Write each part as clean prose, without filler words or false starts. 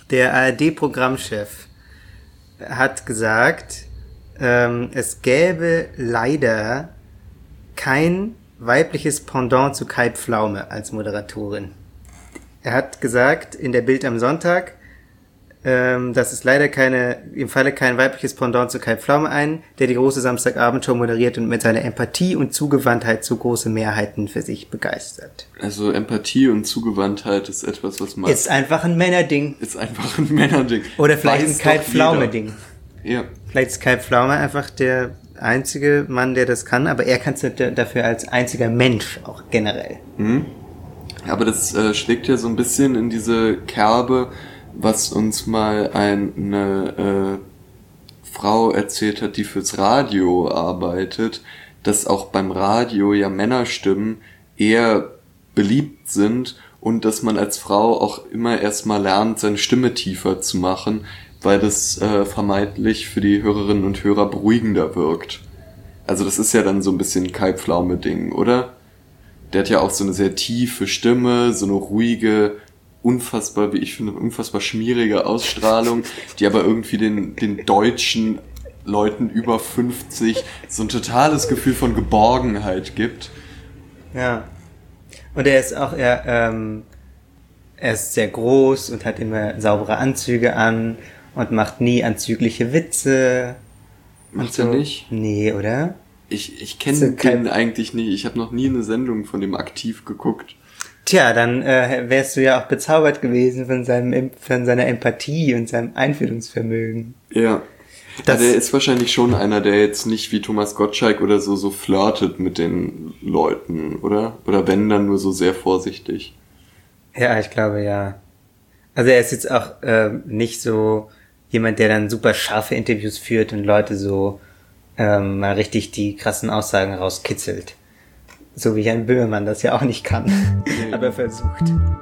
Der ARD-Programmchef hat gesagt, es gäbe leider kein weibliches Pendant zu Kai Pflaume als Moderatorin. Er hat gesagt in der Bild am Sonntag, dass es leider im Falle kein weibliches Pendant zu Kai Pflaume ein, der die große Samstagabendshow moderiert und mit seiner Empathie und Zugewandtheit so große Mehrheiten für sich begeistert. Also Empathie und Zugewandtheit ist etwas, was man... Ist einfach ein Männerding. Oder vielleicht ein Kai Pflaume-Ding. Ja. Vielleicht ist Kai Pflaume einfach der einzige Mann, der das kann, aber er kann es dafür als einziger Mensch auch generell. Mhm. Aber das schlägt ja so ein bisschen in diese Kerbe, was uns mal eine Frau erzählt hat, die fürs Radio arbeitet, dass auch beim Radio ja Männerstimmen eher beliebt sind und dass man als Frau auch immer erstmal lernt, seine Stimme tiefer zu machen, weil das vermeintlich für die Hörerinnen und Hörer beruhigender wirkt. Also das ist ja dann so ein bisschen Kai Pflaume-Ding, oder? Der hat ja auch so eine sehr tiefe Stimme, so eine ruhige, unfassbar, wie ich finde, unfassbar schmierige Ausstrahlung, die aber irgendwie den deutschen Leuten über 50 so ein totales Gefühl von Geborgenheit gibt. Ja. Und er ist auch, er ist sehr groß und hat immer saubere Anzüge an und macht nie anzügliche Witze. Macht er nicht? Nee, oder? Ich kenne den eigentlich nie. Ich habe noch nie eine Sendung von dem aktiv geguckt. Tja, dann wärst du ja auch bezaubert gewesen von seiner Empathie und seinem Einfühlungsvermögen. Ja. Der ist wahrscheinlich schon einer, der jetzt nicht wie Thomas Gottschalk oder so flirtet mit den Leuten, oder? Oder wenn, dann nur so sehr vorsichtig. Ja, ich glaube, ja. Also er ist jetzt auch nicht so jemand, der dann super scharfe Interviews führt und Leute so mal richtig die krassen Aussagen rauskitzelt. So wie Jan Böhmermann das ja auch nicht kann, aber versucht.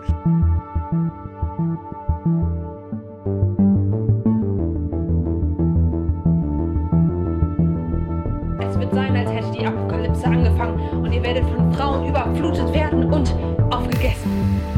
Es wird sein, als hätte die Apokalypse angefangen und ihr werdet von Frauen überflutet werden und aufgegessen.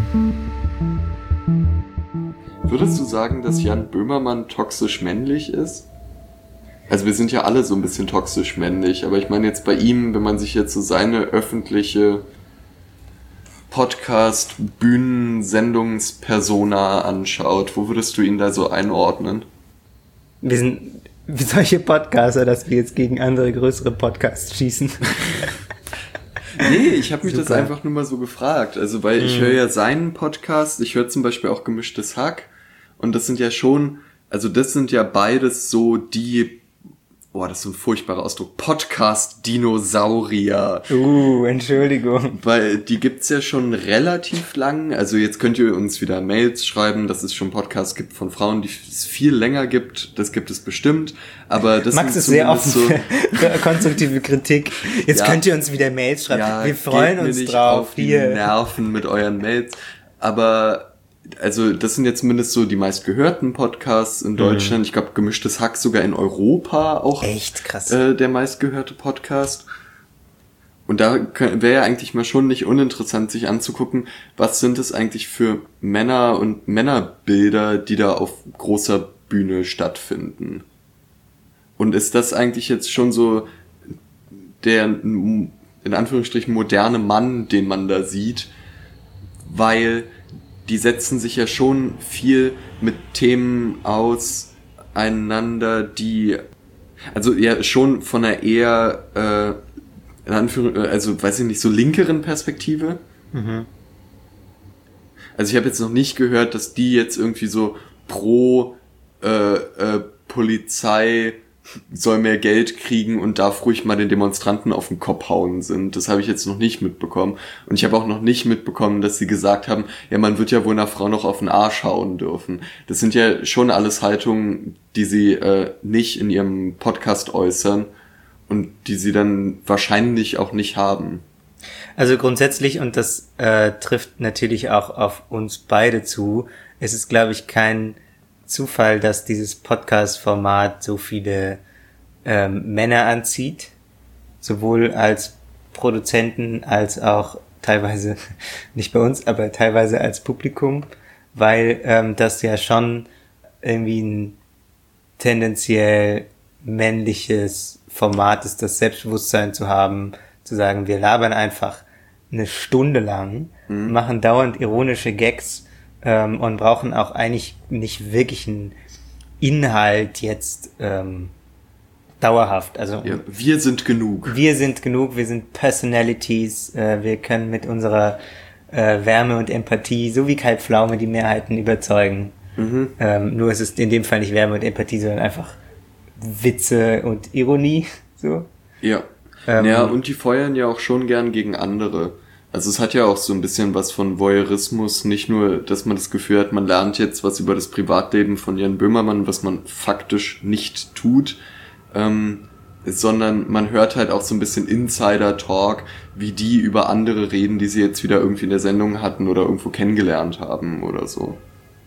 Würdest du sagen, dass Jan Böhmermann toxisch männlich ist? Also wir sind ja alle so ein bisschen toxisch männlich, aber ich meine jetzt bei ihm, wenn man sich jetzt so seine öffentliche Podcast, Bühnensendungspersona anschaut, wo würdest du ihn da so einordnen? Wir sind wie solche Podcaster, dass wir jetzt gegen andere größere Podcasts schießen. Nee, ich habe mich das einfach nur mal so gefragt. Also weil ich höre ja seinen Podcast, ich höre zum Beispiel auch Gemischtes Hack und das sind ja schon, also das sind ja beides so die, das ist so ein furchtbarer Ausdruck, Podcast-Dinosaurier. Entschuldigung. Weil die gibt's ja schon relativ lang, also jetzt könnt ihr uns wieder Mails schreiben, dass es schon Podcasts gibt von Frauen, die es viel länger gibt, das gibt es bestimmt, aber das Max ist sehr offen für konstruktive Kritik. Jetzt könnt ihr uns wieder Mails schreiben, wir freuen uns nicht drauf. Auf die Nerven mit euren Mails, aber also das sind jetzt zumindest so die meistgehörten Podcasts in Deutschland. Ich glaube, Gemischtes Hack sogar in Europa auch. Echt krass. Der meistgehörte Podcast. Und da wäre ja eigentlich mal schon nicht uninteressant, sich anzugucken, was sind es eigentlich für Männer und Männerbilder, die da auf großer Bühne stattfinden. Und ist das eigentlich jetzt schon so der, in Anführungsstrichen, moderne Mann, den man da sieht? Weil die setzen sich ja schon viel mit Themen auseinander, die, also ja schon von einer eher, in Anführungszeichen, also weiß ich nicht, so linkeren Perspektive. Mhm. Also ich habe jetzt noch nicht gehört, dass die jetzt irgendwie so pro Polizei soll mehr Geld kriegen und darf ruhig mal den Demonstranten auf den Kopf hauen sind. Das habe ich jetzt noch nicht mitbekommen. Und ich habe auch noch nicht mitbekommen, dass sie gesagt haben, ja, man wird ja wohl einer Frau noch auf den Arsch hauen dürfen. Das sind ja schon alles Haltungen, die sie nicht in ihrem Podcast äußern und die sie dann wahrscheinlich auch nicht haben. Also grundsätzlich, und das trifft natürlich auch auf uns beide zu, ist es, glaube ich, kein Zufall, dass dieses Podcast-Format so viele Männer anzieht, sowohl als Produzenten als auch teilweise, nicht bei uns, aber teilweise als Publikum, weil das ja schon irgendwie ein tendenziell männliches Format ist, das Selbstbewusstsein zu haben, zu sagen, wir labern einfach eine Stunde lang, machen dauernd ironische Gags und brauchen auch eigentlich nicht wirklich einen Inhalt jetzt dauerhaft. Also Ja, wir sind genug. wir sind Personalities, wir können mit unserer Wärme und Empathie, so wie Kai Pflaume, die Mehrheiten überzeugen. Nur ist es in dem Fall nicht Wärme und Empathie, sondern einfach Witze und Ironie. So. Ja. Ja, und die feuern ja auch schon gern gegen andere. Also es hat ja auch so ein bisschen was von Voyeurismus, nicht nur, dass man das Gefühl hat, man lernt jetzt was über das Privatleben von Jan Böhmermann, was man faktisch nicht tut, sondern man hört halt auch so ein bisschen Insider-Talk, wie die über andere reden, die sie jetzt wieder irgendwie in der Sendung hatten oder irgendwo kennengelernt haben oder so.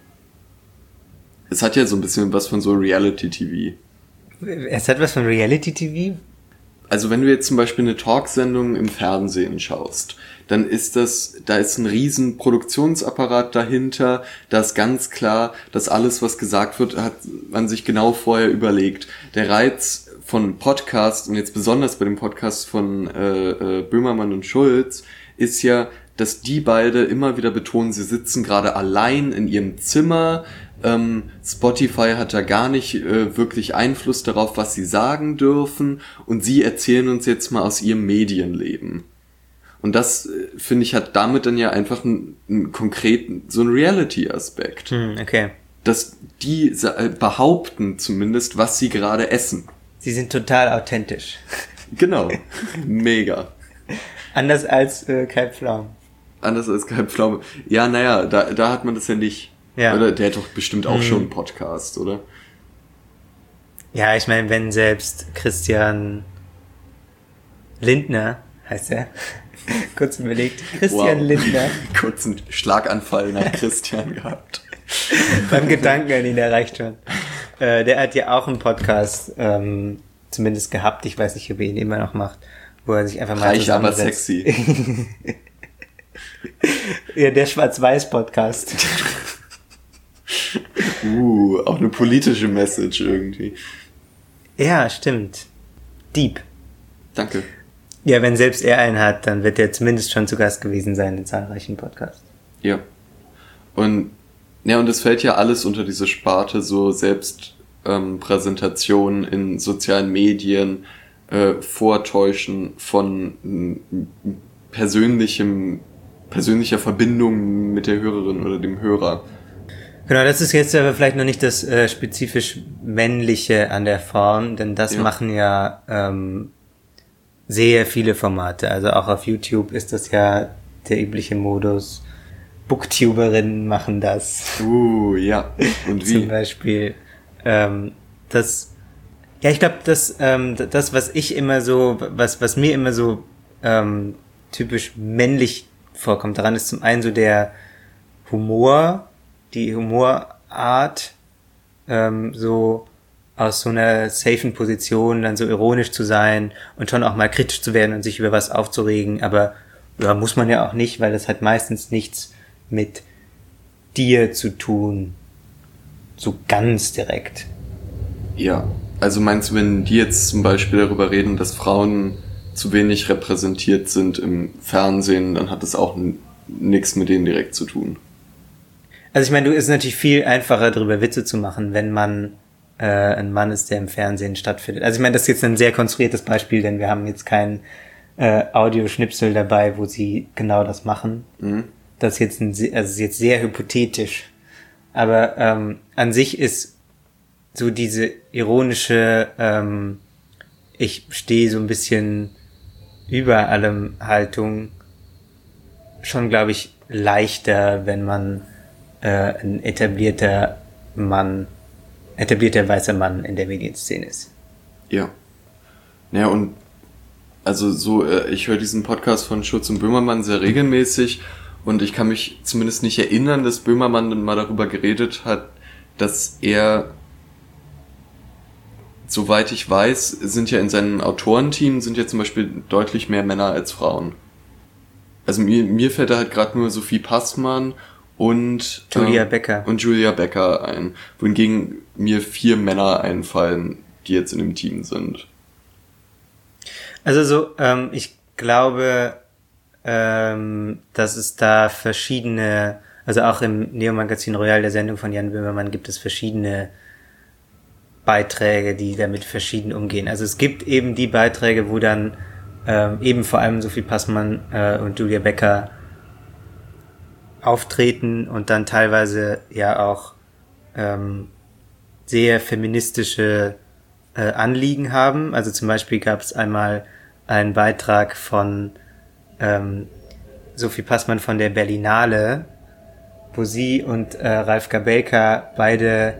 Es hat ja so ein bisschen was von so Reality-TV. Es hat was von Reality-TV? Also wenn du jetzt zum Beispiel eine Talksendung im Fernsehen schaust, dann da ist ein riesen Produktionsapparat dahinter, da ist ganz klar, dass alles, was gesagt wird, hat man sich genau vorher überlegt. Der Reiz von Podcast, und jetzt besonders bei dem Podcast von Böhmermann und Schulz, ist ja, dass die beide immer wieder betonen, sie sitzen gerade allein in ihrem Zimmer. Spotify hat da gar nicht wirklich Einfluss darauf, was sie sagen dürfen, und sie erzählen uns jetzt mal aus ihrem Medienleben. Und das, finde ich, hat damit dann ja einfach einen konkreten, so einen Reality-Aspekt. Okay. Dass die behaupten zumindest, was sie gerade essen. Sie sind total authentisch. Genau. Mega. Anders als Kai Pflaume. Anders als Kai Pflaume. Ja, naja, da hat man das ja nicht. Ja. Oder der hat doch bestimmt auch schon einen Podcast, oder? Ja, ich meine, wenn selbst Christian Lindner, heißt er, kurz überlegt, Christian Lindner, Kurzen Schlaganfall nach Christian gehabt. beim Gedanken an ihn erreicht schon. Der hat ja auch einen Podcast, zumindest gehabt, ich weiß nicht, ob er ihn immer noch macht, wo er sich einfach mal Reich, aber zusammensetzt. sexy. Ja, der Schwarz-Weiß-Podcast. Auch eine politische Message irgendwie. Ja, stimmt. Deep. Danke. Ja, wenn selbst er einen hat, dann wird er zumindest schon zu Gast gewesen sein in zahlreichen Podcasts. Ja. Und es fällt ja alles unter diese Sparte, so Selbstpräsentation in sozialen Medien, Vortäuschen von persönlicher Verbindung mit der Hörerin oder dem Hörer. Genau, das ist jetzt aber vielleicht noch nicht das spezifisch Männliche an der Form, denn das machen ja sehr viele Formate. Also auch auf YouTube ist das ja der übliche Modus. Booktuberinnen machen das. Ja. Und wie? Zum Beispiel. Ich glaube, das, was ich immer so, was mir immer so typisch männlich vorkommt, daran ist zum einen so der Humor, die Humorart, so aus so einer safen Position dann so ironisch zu sein und schon auch mal kritisch zu werden und sich über was aufzuregen, aber ja, muss man ja auch nicht, weil das hat meistens nichts mit dir zu tun, so ganz direkt. Ja, also meinst du, wenn die jetzt zum Beispiel darüber reden, dass Frauen zu wenig repräsentiert sind im Fernsehen, dann hat das auch nichts mit denen direkt zu tun? Also ich meine, es ist natürlich viel einfacher, darüber Witze zu machen, wenn man ein Mann ist, der im Fernsehen stattfindet. Also ich meine, das ist jetzt ein sehr konstruiertes Beispiel, denn wir haben jetzt kein Audioschnipsel dabei, wo sie genau das machen. Das ist jetzt sehr hypothetisch. Aber an sich ist so diese ironische ich stehe so ein bisschen über allem Haltung schon, glaube ich, leichter, wenn man ein etablierter weißer Mann in der Medienszene ist. Ja. Ja, und also so, ich höre diesen Podcast von Schulz und Böhmermann sehr regelmäßig und ich kann mich zumindest nicht erinnern, dass Böhmermann dann mal darüber geredet hat, dass er, soweit ich weiß, sind ja in seinem Autorenteam sind ja zum Beispiel deutlich mehr Männer als Frauen. Also mir fällt da halt gerade nur Sophie Passmann und Julia Becker ein. Wohingegen mir 4 Männer einfallen, die jetzt in dem Team sind. Also ich glaube, dass es da verschiedene, also auch im Neo-Magazin Royal, der Sendung von Jan Böhmermann, gibt es verschiedene Beiträge, die damit verschieden umgehen. Also es gibt eben die Beiträge, wo dann eben vor allem Sophie Passmann und Julia Becker auftreten und dann teilweise ja auch sehr feministische Anliegen haben. Also zum Beispiel gab es einmal einen Beitrag von Sophie Passmann von der Berlinale, wo sie und Ralf Gabelka beide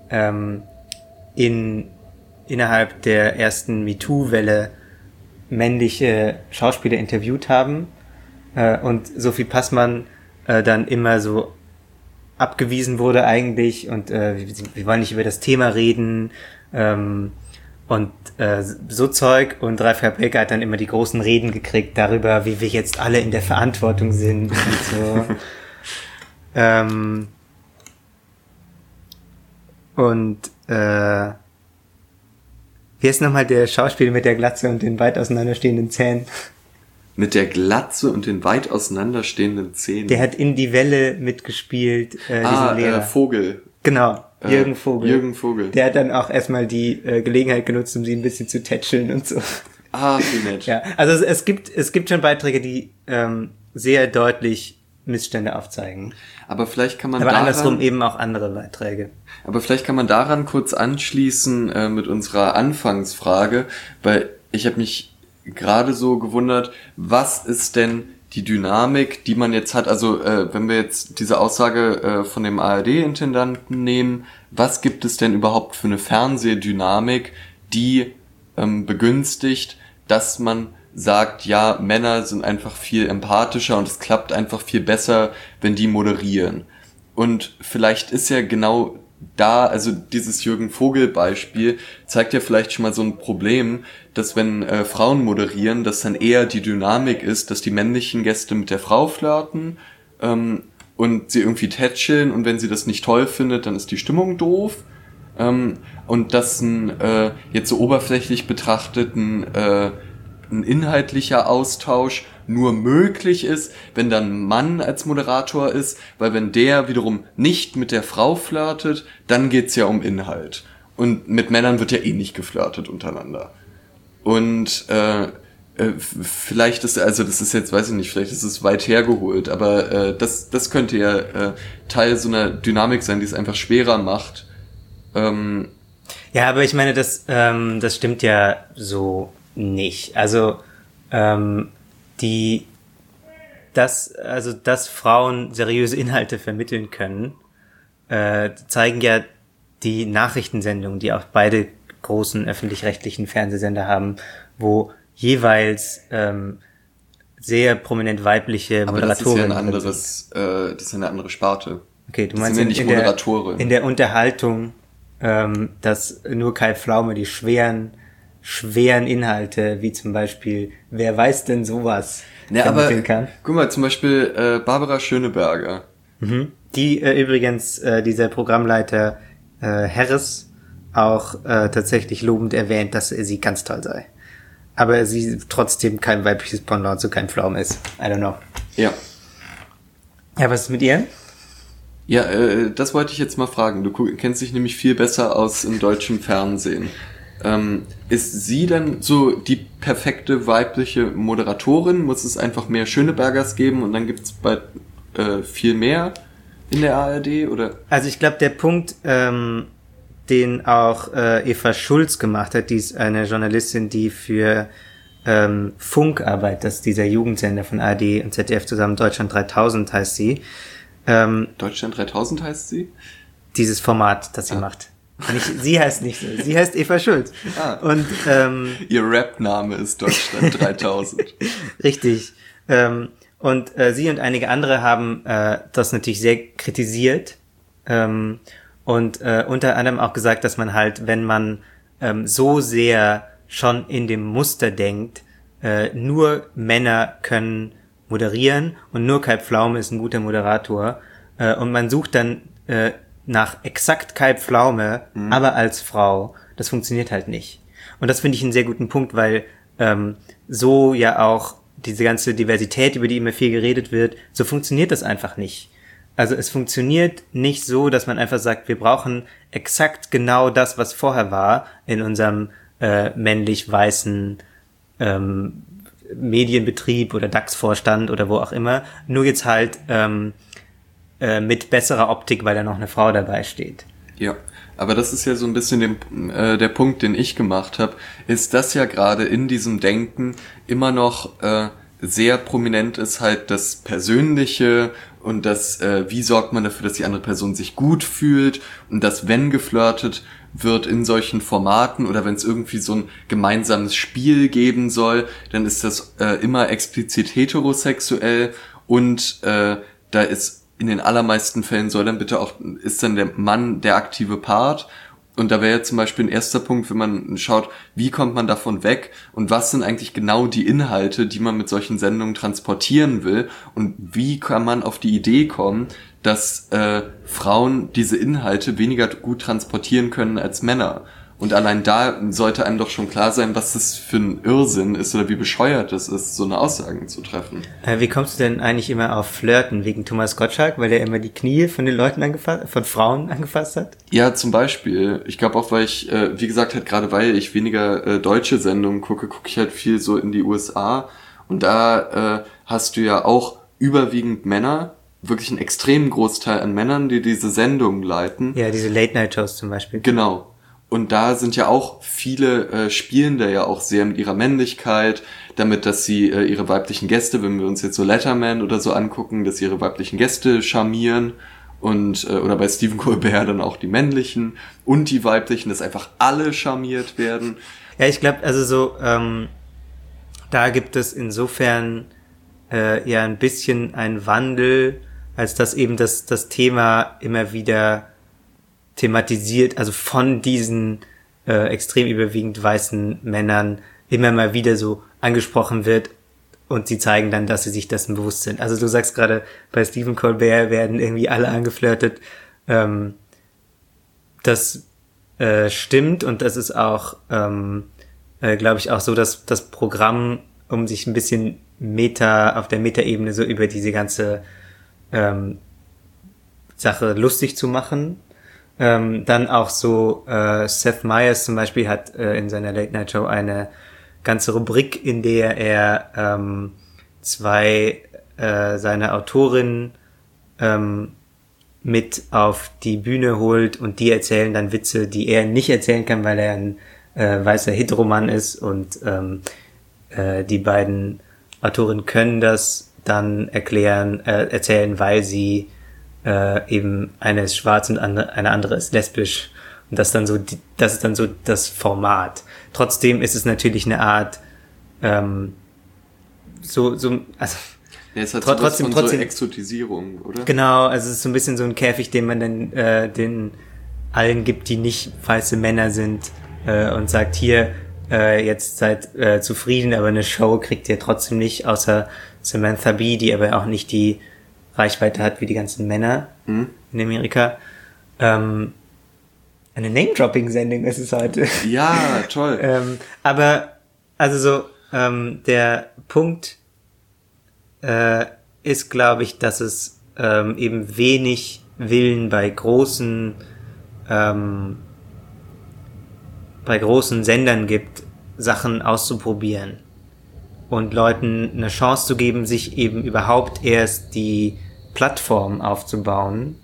innerhalb der ersten MeToo-Welle männliche Schauspieler interviewt haben und Sophie Passmann dann immer so abgewiesen wurde eigentlich und wir wollen nicht über das Thema reden und so Zeug, und Ralf Gabelka hat dann immer die großen Reden gekriegt darüber, wie wir jetzt alle in der Verantwortung sind und so. Wie ist nochmal der Schauspieler mit der Glatze und den weit auseinanderstehenden Zähnen? Mit der Glatze und den weit auseinanderstehenden Zähnen. Der hat in die Welle mitgespielt, diesen Lehrer. Vogel. Genau, Jürgen Vogel. Jürgen Vogel. Der hat dann auch erstmal die Gelegenheit genutzt, um sie ein bisschen zu tätscheln und so. Wie nett. Ja, also es gibt schon Beiträge, die sehr deutlich Missstände aufzeigen. Aber vielleicht kann man Aber andersrum eben auch andere Beiträge. Aber vielleicht kann man daran kurz anschließen mit unserer Anfangsfrage, weil ich habe mich gerade so gewundert, was ist denn die Dynamik, die man jetzt hat, also wenn wir jetzt diese Aussage von dem ARD-Intendanten nehmen, was gibt es denn überhaupt für eine Fernsehdynamik, die begünstigt, dass man sagt, ja, Männer sind einfach viel empathischer und es klappt einfach viel besser, wenn die moderieren. Und vielleicht ist ja genau da, also dieses Jürgen Vogel-Beispiel zeigt ja vielleicht schon mal so ein Problem, dass wenn Frauen moderieren, dass dann eher die Dynamik ist, dass die männlichen Gäste mit der Frau flirten und sie irgendwie tätscheln, und wenn sie das nicht toll findet, dann ist die Stimmung doof. Und dass jetzt so oberflächlich betrachteten ein inhaltlicher Austausch nur möglich ist, wenn dann ein Mann als Moderator ist, weil wenn der wiederum nicht mit der Frau flirtet, dann geht's ja um Inhalt. Und mit Männern wird ja eh nicht geflirtet untereinander. Und vielleicht ist, also das ist jetzt, weiß ich nicht, vielleicht ist es weit hergeholt, aber das könnte ja Teil so einer Dynamik sein, die es einfach schwerer macht. Ja, aber ich meine, das stimmt ja so nicht. Also dass Frauen seriöse Inhalte vermitteln können, zeigen ja die Nachrichtensendungen, die auch beide großen öffentlich-rechtlichen Fernsehsender haben, wo jeweils sehr prominent weibliche Moderatoren. Aber das ist ja eine andere Sparte. Okay, du das meinst sind ja nicht Moderatoren. In der Unterhaltung, dass nur Kai Pflaume die schweren Inhalte, wie zum Beispiel, wer weiß denn sowas, vermitteln kann. Guck mal, zum Beispiel Barbara Schöneberger. Die übrigens dieser Programmleiter Harris auch tatsächlich lobend erwähnt, dass sie ganz toll sei. Aber sie trotzdem kein weibliches Pendant zu Kai Pflaume ist. I don't know. Ja. Ja, was ist mit ihr? Ja, das wollte ich jetzt mal fragen. Du kennst dich nämlich viel besser aus im deutschen Fernsehen. Ist sie denn so die perfekte weibliche Moderatorin? Muss es einfach mehr Schönebergers geben und dann gibt's bald viel mehr in der ARD? Oder? Also ich glaube, der Punkt, den auch Eva Schulz gemacht hat, die ist eine Journalistin, die für Funk arbeitet, das ist dieser Jugendsender von ARD und ZDF zusammen, Deutschland 3000 heißt sie. Deutschland 3000 heißt sie? Dieses Format, das sie macht. Sie heißt nicht so. Sie heißt Eva Schulz. Und ihr Rap-Name ist Deutschland 3000. Richtig. Und sie und einige andere haben das natürlich sehr kritisiert und unter anderem auch gesagt, dass man halt, wenn man so sehr schon in dem Muster denkt, nur Männer können moderieren und nur Kai Pflaume ist ein guter Moderator, und man sucht dann nach exakt Kai Pflaume, aber als Frau. Das funktioniert halt nicht. Und das finde ich einen sehr guten Punkt, weil so ja auch diese ganze Diversität, über die immer viel geredet wird, so funktioniert das einfach nicht. Also es funktioniert nicht so, dass man einfach sagt, wir brauchen exakt genau das, was vorher war, in unserem männlich-weißen Medienbetrieb oder DAX-Vorstand oder wo auch immer, nur jetzt halt mit besserer Optik, weil da noch eine Frau dabei steht. Ja, aber das ist ja so ein bisschen der Punkt, den ich gemacht habe, ist, dass ja gerade in diesem Denken immer noch sehr prominent ist halt das Persönliche und das, wie sorgt man dafür, dass die andere Person sich gut fühlt und dass, wenn geflirtet wird in solchen Formaten oder wenn es irgendwie so ein gemeinsames Spiel geben soll, dann ist das immer explizit heterosexuell und da ist in den allermeisten Fällen ist dann der Mann der aktive Part. Und da wäre ja zum Beispiel ein erster Punkt, wenn man schaut, wie kommt man davon weg und was sind eigentlich genau die Inhalte, die man mit solchen Sendungen transportieren will und wie kann man auf die Idee kommen, dass Frauen diese Inhalte weniger gut transportieren können als Männer. Und allein da sollte einem doch schon klar sein, was das für ein Irrsinn ist oder wie bescheuert es ist, so eine Aussage zu treffen. Wie kommst du denn eigentlich immer auf Flirten? Wegen Thomas Gottschalk, weil der immer die Knie von den Leuten von Frauen angefasst hat? Ja, zum Beispiel. Ich glaube auch, weil ich, wie gesagt, halt gerade weil ich weniger deutsche Sendungen gucke ich halt viel so in die USA. Und da hast du ja auch überwiegend Männer, wirklich einen extremen Großteil an Männern, die diese Sendungen leiten. Ja, diese Late-Night-Shows zum Beispiel. Genau. Und da sind ja auch viele spielen da ja auch sehr mit ihrer Männlichkeit, damit, dass sie ihre weiblichen Gäste, wenn wir uns jetzt so Letterman oder so angucken, dass sie ihre weiblichen Gäste charmieren und oder bei Stephen Colbert dann auch die männlichen und die weiblichen, dass einfach alle charmiert werden. Ja, ich glaube, also so da gibt es insofern ja ein bisschen einen Wandel, als dass eben das Thema immer wieder thematisiert, also von diesen extrem überwiegend weißen Männern immer mal wieder so angesprochen wird und sie zeigen dann, dass sie sich dessen bewusst sind. Also du sagst gerade, bei Stephen Colbert werden irgendwie alle angeflirtet. Das stimmt und das ist auch, glaube ich, auch so, dass das Programm, um sich ein bisschen auf der Meta-Ebene so über diese ganze Sache lustig zu machen, dann auch so Seth Meyers zum Beispiel hat in seiner Late-Night-Show eine ganze Rubrik, in der er zwei seiner Autorinnen mit auf die Bühne holt und die erzählen dann Witze, die er nicht erzählen kann, weil er ein weißer Heteromann ist und die beiden Autorinnen können das dann erzählen, weil sie eben eine ist schwarz und eine andere ist lesbisch und das ist dann so das Format. Trotzdem ist es natürlich eine Art also ja, es hat trotzdem so Exotisierung, oder? Genau, also es ist so ein bisschen so ein Käfig, den man dann den allen gibt, die nicht weiße Männer sind und sagt, hier, jetzt seid zufrieden, aber eine Show kriegt ihr trotzdem nicht, außer Samantha Bee, die aber auch nicht die Reichweite hat wie die ganzen Männer in Amerika. Eine Name-Dropping-Sendung ist es heute. Ja, toll. Aber, also so, der Punkt ist, glaube ich, dass es eben wenig Willen bei großen Sendern gibt, Sachen auszuprobieren und Leuten eine Chance zu geben, sich eben überhaupt erst die Plattform aufzubauen,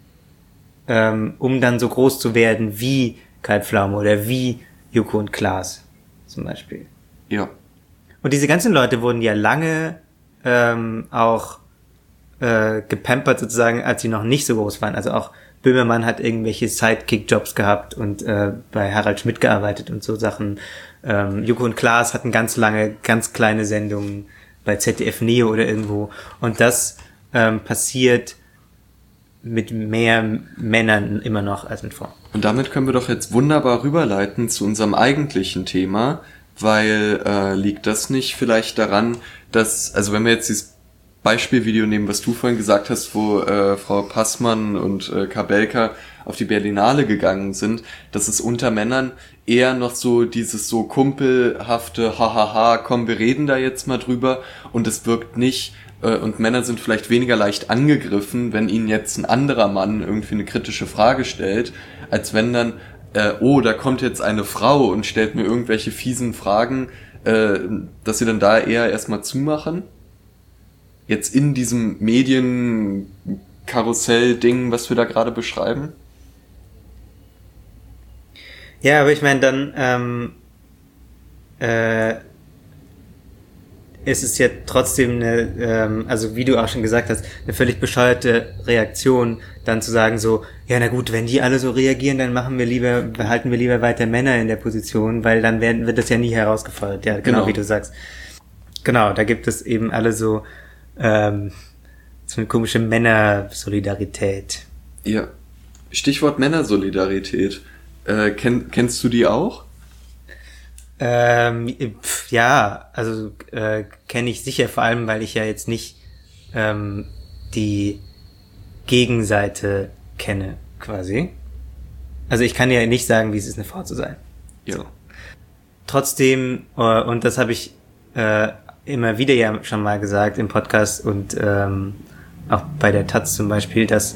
um dann so groß zu werden wie Kai Pflaume oder wie Joko und Klaas zum Beispiel. Ja. Und diese ganzen Leute wurden ja lange auch gepampert sozusagen, als sie noch nicht so groß waren. Also auch Böhmermann hat irgendwelche Sidekick-Jobs gehabt und bei Harald Schmidt gearbeitet und so Sachen. Joko und Klaas hatten ganz lange, ganz kleine Sendungen bei ZDF Neo oder irgendwo. Und das passiert mit mehr Männern immer noch als mit Frauen. Und damit können wir doch jetzt wunderbar rüberleiten zu unserem eigentlichen Thema, weil liegt das nicht vielleicht daran, dass, also wenn wir jetzt dieses Beispielvideo nehmen, was du vorhin gesagt hast, wo Frau Passmann und Kabelka auf die Berlinale gegangen sind, dass es unter Männern eher noch so dieses so kumpelhafte, hahaha, komm, wir reden da jetzt mal drüber, und es wirkt nicht, und Männer sind vielleicht weniger leicht angegriffen, wenn ihnen jetzt ein anderer Mann irgendwie eine kritische Frage stellt, als wenn dann, oh, da kommt jetzt eine Frau und stellt mir irgendwelche fiesen Fragen, dass sie dann da eher erstmal zumachen. Jetzt in diesem Medienkarussell-Ding, was wir da gerade beschreiben. Ja, aber ich meine, dann ist es ja trotzdem eine, also wie du auch schon gesagt hast, eine völlig bescheuerte Reaktion, dann zu sagen so, ja na gut, wenn die alle so reagieren, dann behalten wir lieber weiter Männer in der Position, weil dann wird das ja nie herausgefordert. Ja, genau wie du sagst. Genau, da gibt es eben alle so eine komische Männersolidarität. Ja. Stichwort Männersolidarität. Kennst du die auch? Ja, also kenne ich sicher, vor allem, weil ich ja jetzt nicht die Gegenseite kenne, quasi. Also ich kann ja nicht sagen, wie es ist, eine Frau zu sein. Ja. So. Trotzdem, und das habe ich immer wieder ja schon mal gesagt im Podcast und auch bei der Taz zum Beispiel, dass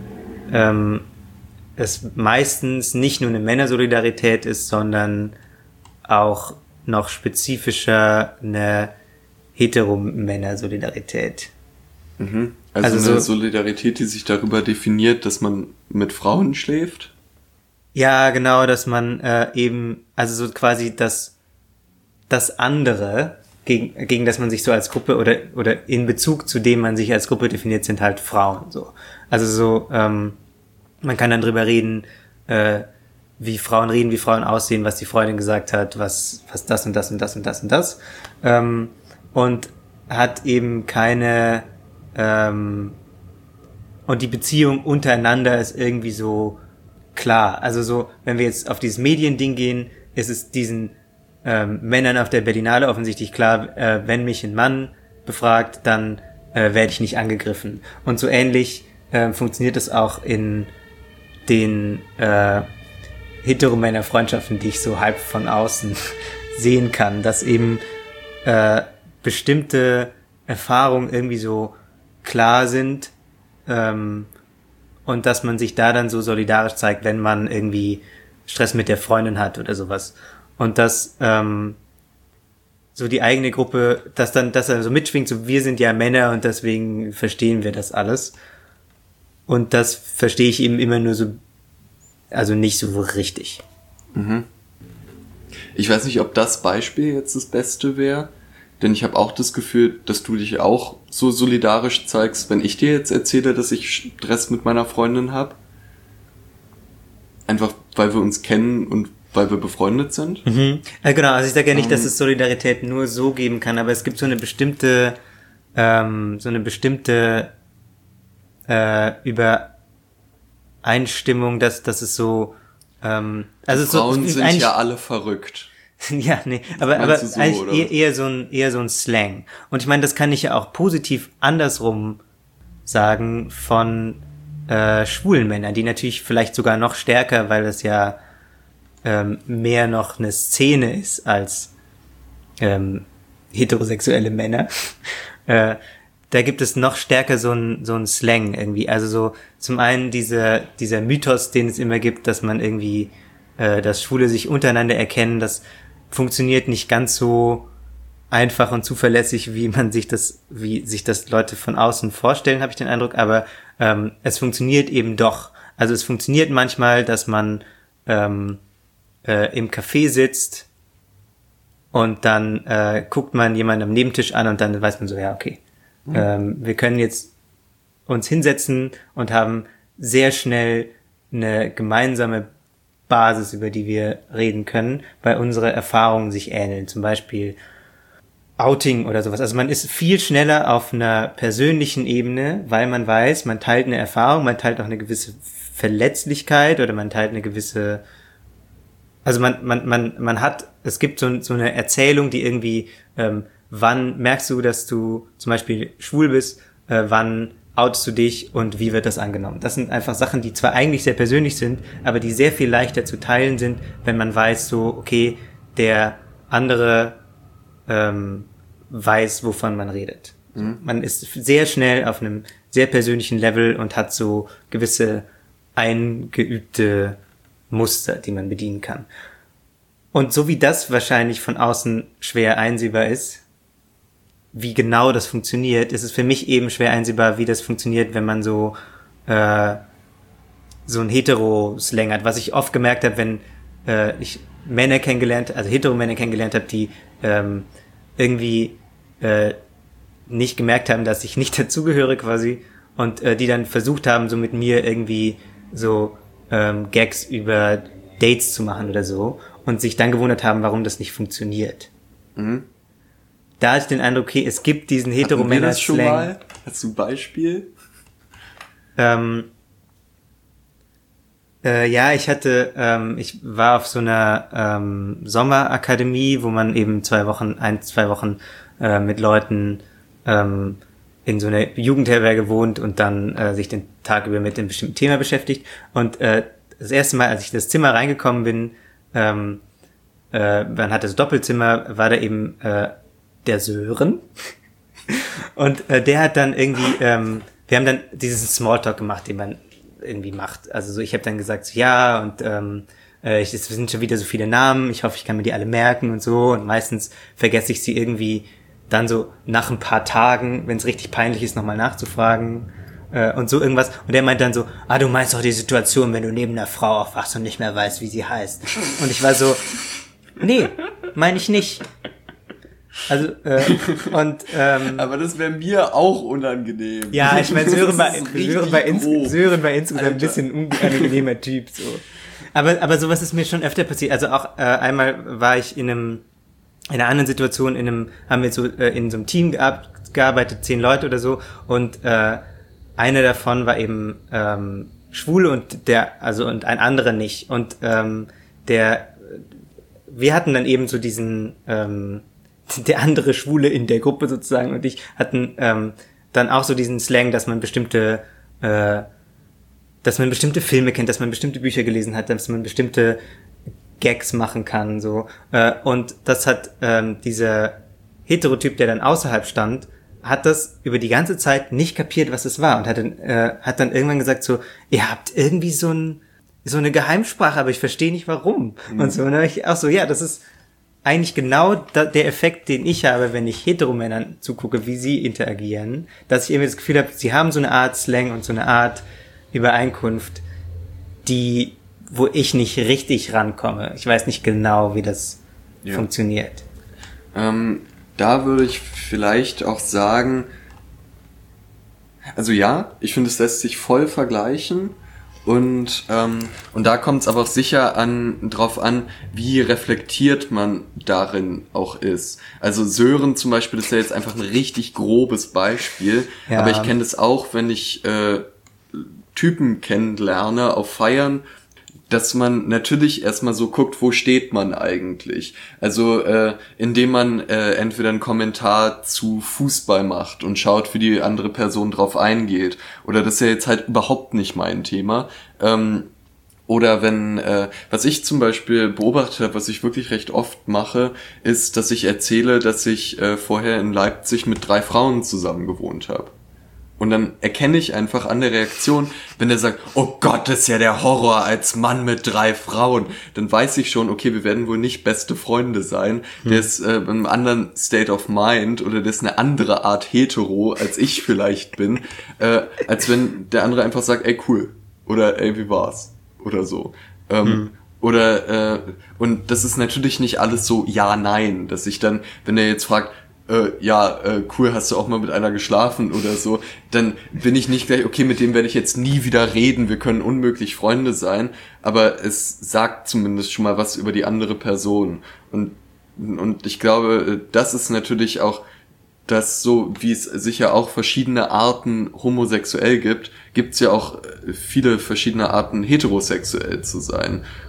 es meistens nicht nur eine Männersolidarität ist, sondern auch noch spezifischer eine Hetero-Männer-Solidarität. Mhm. Also eine Solidarität, die sich darüber definiert, dass man mit Frauen schläft? Ja, genau, dass man eben, also so quasi das andere, gegen das man sich so als Gruppe oder in Bezug zu dem man sich als Gruppe definiert, sind halt Frauen, so. Also so, man kann dann drüber reden, wie Frauen reden, wie Frauen aussehen, was die Freundin gesagt hat, was das und das und das und das und das. Und hat eben keine, und die Beziehung untereinander ist irgendwie so klar. Also so, wenn wir jetzt auf dieses Mediending gehen, ist es diesen Männern auf der Berlinale offensichtlich klar, wenn mich ein Mann befragt, dann werde ich nicht angegriffen. Und so ähnlich funktioniert es auch in den Hetero-Männer-Freundschaften, die ich so halb von außen sehen kann, dass eben bestimmte Erfahrungen irgendwie so klar sind und dass man sich da dann so solidarisch zeigt, wenn man irgendwie Stress mit der Freundin hat oder sowas. Und dass so die eigene Gruppe, dass dann so mitschwingt, so wir sind ja Männer und deswegen verstehen wir das alles. Und das verstehe ich eben immer nur so, also nicht so richtig. Mhm. Ich weiß nicht, ob das Beispiel jetzt das Beste wäre, denn ich habe auch das Gefühl, dass du dich auch so solidarisch zeigst, wenn ich dir jetzt erzähle, dass ich Stress mit meiner Freundin habe. Einfach, weil wir uns kennen und weil wir befreundet sind. Mhm. Ja, genau, also ich sage ja nicht, dass es Solidarität nur so geben kann, aber es gibt so eine bestimmte Übereinstimmung, dass es so also Frauen so, sind ja alle verrückt. Ja, nee, aber so, eigentlich eher so ein Slang. Und ich meine, das kann ich ja auch positiv andersrum sagen von schwulen Männern, die natürlich vielleicht sogar noch stärker, weil es ja mehr noch eine Szene ist als heterosexuelle Männer. Da gibt es noch stärker so ein Slang irgendwie. Also so zum einen dieser Mythos, den es immer gibt, dass man irgendwie, dass Schwule sich untereinander erkennen, das funktioniert nicht ganz so einfach und zuverlässig, wie sich das Leute von außen vorstellen, habe ich den Eindruck. Aber es funktioniert eben doch. Also es funktioniert manchmal, dass man im Café sitzt und dann guckt man jemanden am Nebentisch an und dann weiß man so, ja, okay. Wir können jetzt uns hinsetzen und haben sehr schnell eine gemeinsame Basis, über die wir reden können, weil unsere Erfahrungen sich ähneln. Zum Beispiel Outing oder sowas. Also man ist viel schneller auf einer persönlichen Ebene, weil man weiß, man teilt eine Erfahrung, man teilt auch eine gewisse Verletzlichkeit oder man teilt eine gewisse, also man hat, es gibt so eine Erzählung, die irgendwie wann merkst du, dass du zum Beispiel schwul bist, wann outest du dich und wie wird das angenommen? Das sind einfach Sachen, die zwar eigentlich sehr persönlich sind, aber die sehr viel leichter zu teilen sind, wenn man weiß, so, okay, der andere weiß, wovon man redet. Man ist sehr schnell auf einem sehr persönlichen Level und hat so gewisse eingeübte Muster, die man bedienen kann. Und so wie das wahrscheinlich von außen schwer einsehbar ist, wie genau das funktioniert, ist es für mich eben schwer einsehbar, wie das funktioniert, wenn man so ein Hetero-Slang hat. Was ich oft gemerkt habe, wenn ich Hetero-Männer kennengelernt habe, die irgendwie nicht gemerkt haben, dass ich nicht dazugehöre quasi und die dann versucht haben, so mit mir irgendwie so Gags über Dates zu machen oder so und sich dann gewundert haben, warum das nicht funktioniert. Da hatte ich den Eindruck, okay, es gibt diesen Hetero-Männer-Slang. Hast du ein Beispiel? Ja, ich war auf so einer Sommerakademie, wo man eben 2 Wochen mit Leuten in so einer Jugendherberge wohnt und dann sich den Tag über mit einem bestimmten Thema beschäftigt. Und das erste Mal, als ich in das Zimmer reingekommen bin, man hatte das Doppelzimmer, war da eben der Sören. Und der hat dann irgendwie, wir haben dann diesen Smalltalk gemacht, den man irgendwie macht. Also so, ich habe dann gesagt, so, ja, und es sind schon wieder so viele Namen, ich hoffe, ich kann mir die alle merken und so. Und meistens vergesse ich sie irgendwie dann so nach ein paar Tagen, wenn es richtig peinlich ist, nochmal nachzufragen und so irgendwas. Und der meint dann so, du meinst doch die Situation, wenn du neben einer Frau aufwachst und nicht mehr weißt, wie sie heißt. Und ich war so, nee, meine ich nicht. Also, aber das wäre mir auch unangenehm. Ja, ich meine, Sören war insgesamt ein bisschen unangenehmer Typ, so. Aber sowas ist mir schon öfter passiert. Also auch, einmal war ich in einer anderen Situation, haben wir so, in so einem Team gearbeitet, 10 Leute oder so, und, einer davon war eben, schwul und ein anderer nicht. Und, wir hatten dann eben so diesen, der andere Schwule in der Gruppe sozusagen und ich hatten dann auch so diesen Slang, dass man bestimmte Filme kennt, dass man bestimmte Bücher gelesen hat, dass man bestimmte Gags machen kann, so. Und das hat dieser Heterotyp, der dann außerhalb stand, hat das über die ganze Zeit nicht kapiert, was es war und hat dann irgendwann gesagt so, ihr habt irgendwie so eine Geheimsprache, aber ich verstehe nicht warum. Und so, und dann ich auch so, ja, das ist eigentlich genau der Effekt, den ich habe, wenn ich Heteromännern zugucke, wie sie interagieren, dass ich irgendwie das Gefühl habe, sie haben so eine Art Slang und so eine Art Übereinkunft, wo ich nicht richtig rankomme. Ich weiß nicht genau, wie das funktioniert. Da würde ich vielleicht auch sagen, also ja, ich finde, es lässt sich voll vergleichen. Und da kommt es aber auch sicher drauf an, wie reflektiert man darin auch ist. Also Sören zum Beispiel ist ja jetzt einfach ein richtig grobes Beispiel, ja. Aber ich kenne das auch, wenn ich Typen kennenlerne auf Feiern, dass man natürlich erstmal so guckt, wo steht man eigentlich. Also indem man entweder einen Kommentar zu Fußball macht und schaut, wie die andere Person drauf eingeht. Oder das ist ja jetzt halt überhaupt nicht mein Thema. Oder wenn, was ich zum Beispiel beobachtet habe, was ich wirklich recht oft mache, ist, dass ich erzähle, dass ich vorher in Leipzig mit 3 Frauen zusammen gewohnt habe. Und dann erkenne ich einfach an der Reaktion, wenn der sagt, oh Gott, das ist ja der Horror als Mann mit 3 Frauen, dann weiß ich schon, okay, wir werden wohl nicht beste Freunde sein. Der ist in einem anderen State of Mind oder der ist eine andere Art hetero, als ich vielleicht bin, als wenn der andere einfach sagt, ey, cool. Oder ey, wie war's? Oder so. Oder, und das ist natürlich nicht alles so ja, nein, dass ich dann, wenn er jetzt fragt, cool, hast du auch mal mit einer geschlafen oder so, dann bin ich nicht gleich, okay, mit dem werde ich jetzt nie wieder reden, wir können unmöglich Freunde sein, aber es sagt zumindest schon mal was über die andere Person. Und ich glaube, das ist natürlich auch das, so wie es sicher auch verschiedene Arten homosexuell gibt, gibt's ja auch viele verschiedene Arten heterosexuell zu sein.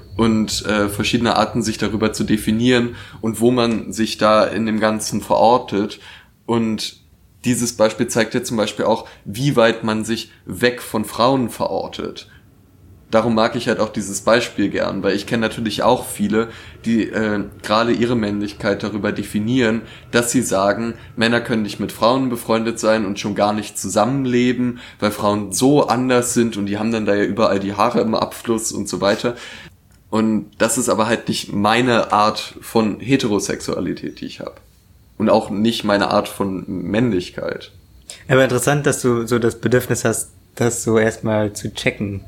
und verschiedene Arten, sich darüber zu definieren und wo man sich da in dem Ganzen verortet. Und dieses Beispiel zeigt ja zum Beispiel auch, wie weit man sich weg von Frauen verortet. Darum mag ich halt auch dieses Beispiel gern, weil ich kenne natürlich auch viele, die gerade ihre Männlichkeit darüber definieren, dass sie sagen, Männer können nicht mit Frauen befreundet sein und schon gar nicht zusammenleben, weil Frauen so anders sind und die haben dann da ja überall die Haare im Abfluss und so weiter. Und das ist aber halt nicht meine Art von Heterosexualität, die ich habe. Und auch nicht meine Art von Männlichkeit. Aber interessant, dass du so das Bedürfnis hast, das so erstmal zu checken.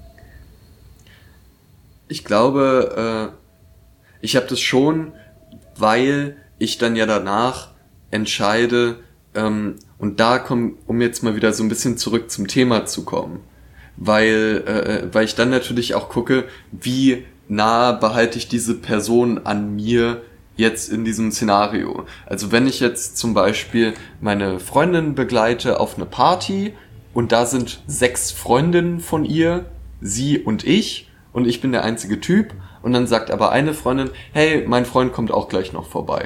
Ich glaube, ich habe das schon, weil ich dann ja danach entscheide, und da um jetzt mal wieder so ein bisschen zurück zum Thema zu kommen, weil ich dann natürlich auch gucke, wie nah behalte ich diese Person an mir jetzt in diesem Szenario. Also wenn ich jetzt zum Beispiel meine Freundin begleite auf eine Party und da sind 6 Freundinnen von ihr, sie und ich bin der einzige Typ und dann sagt aber eine Freundin, hey, mein Freund kommt auch gleich noch vorbei.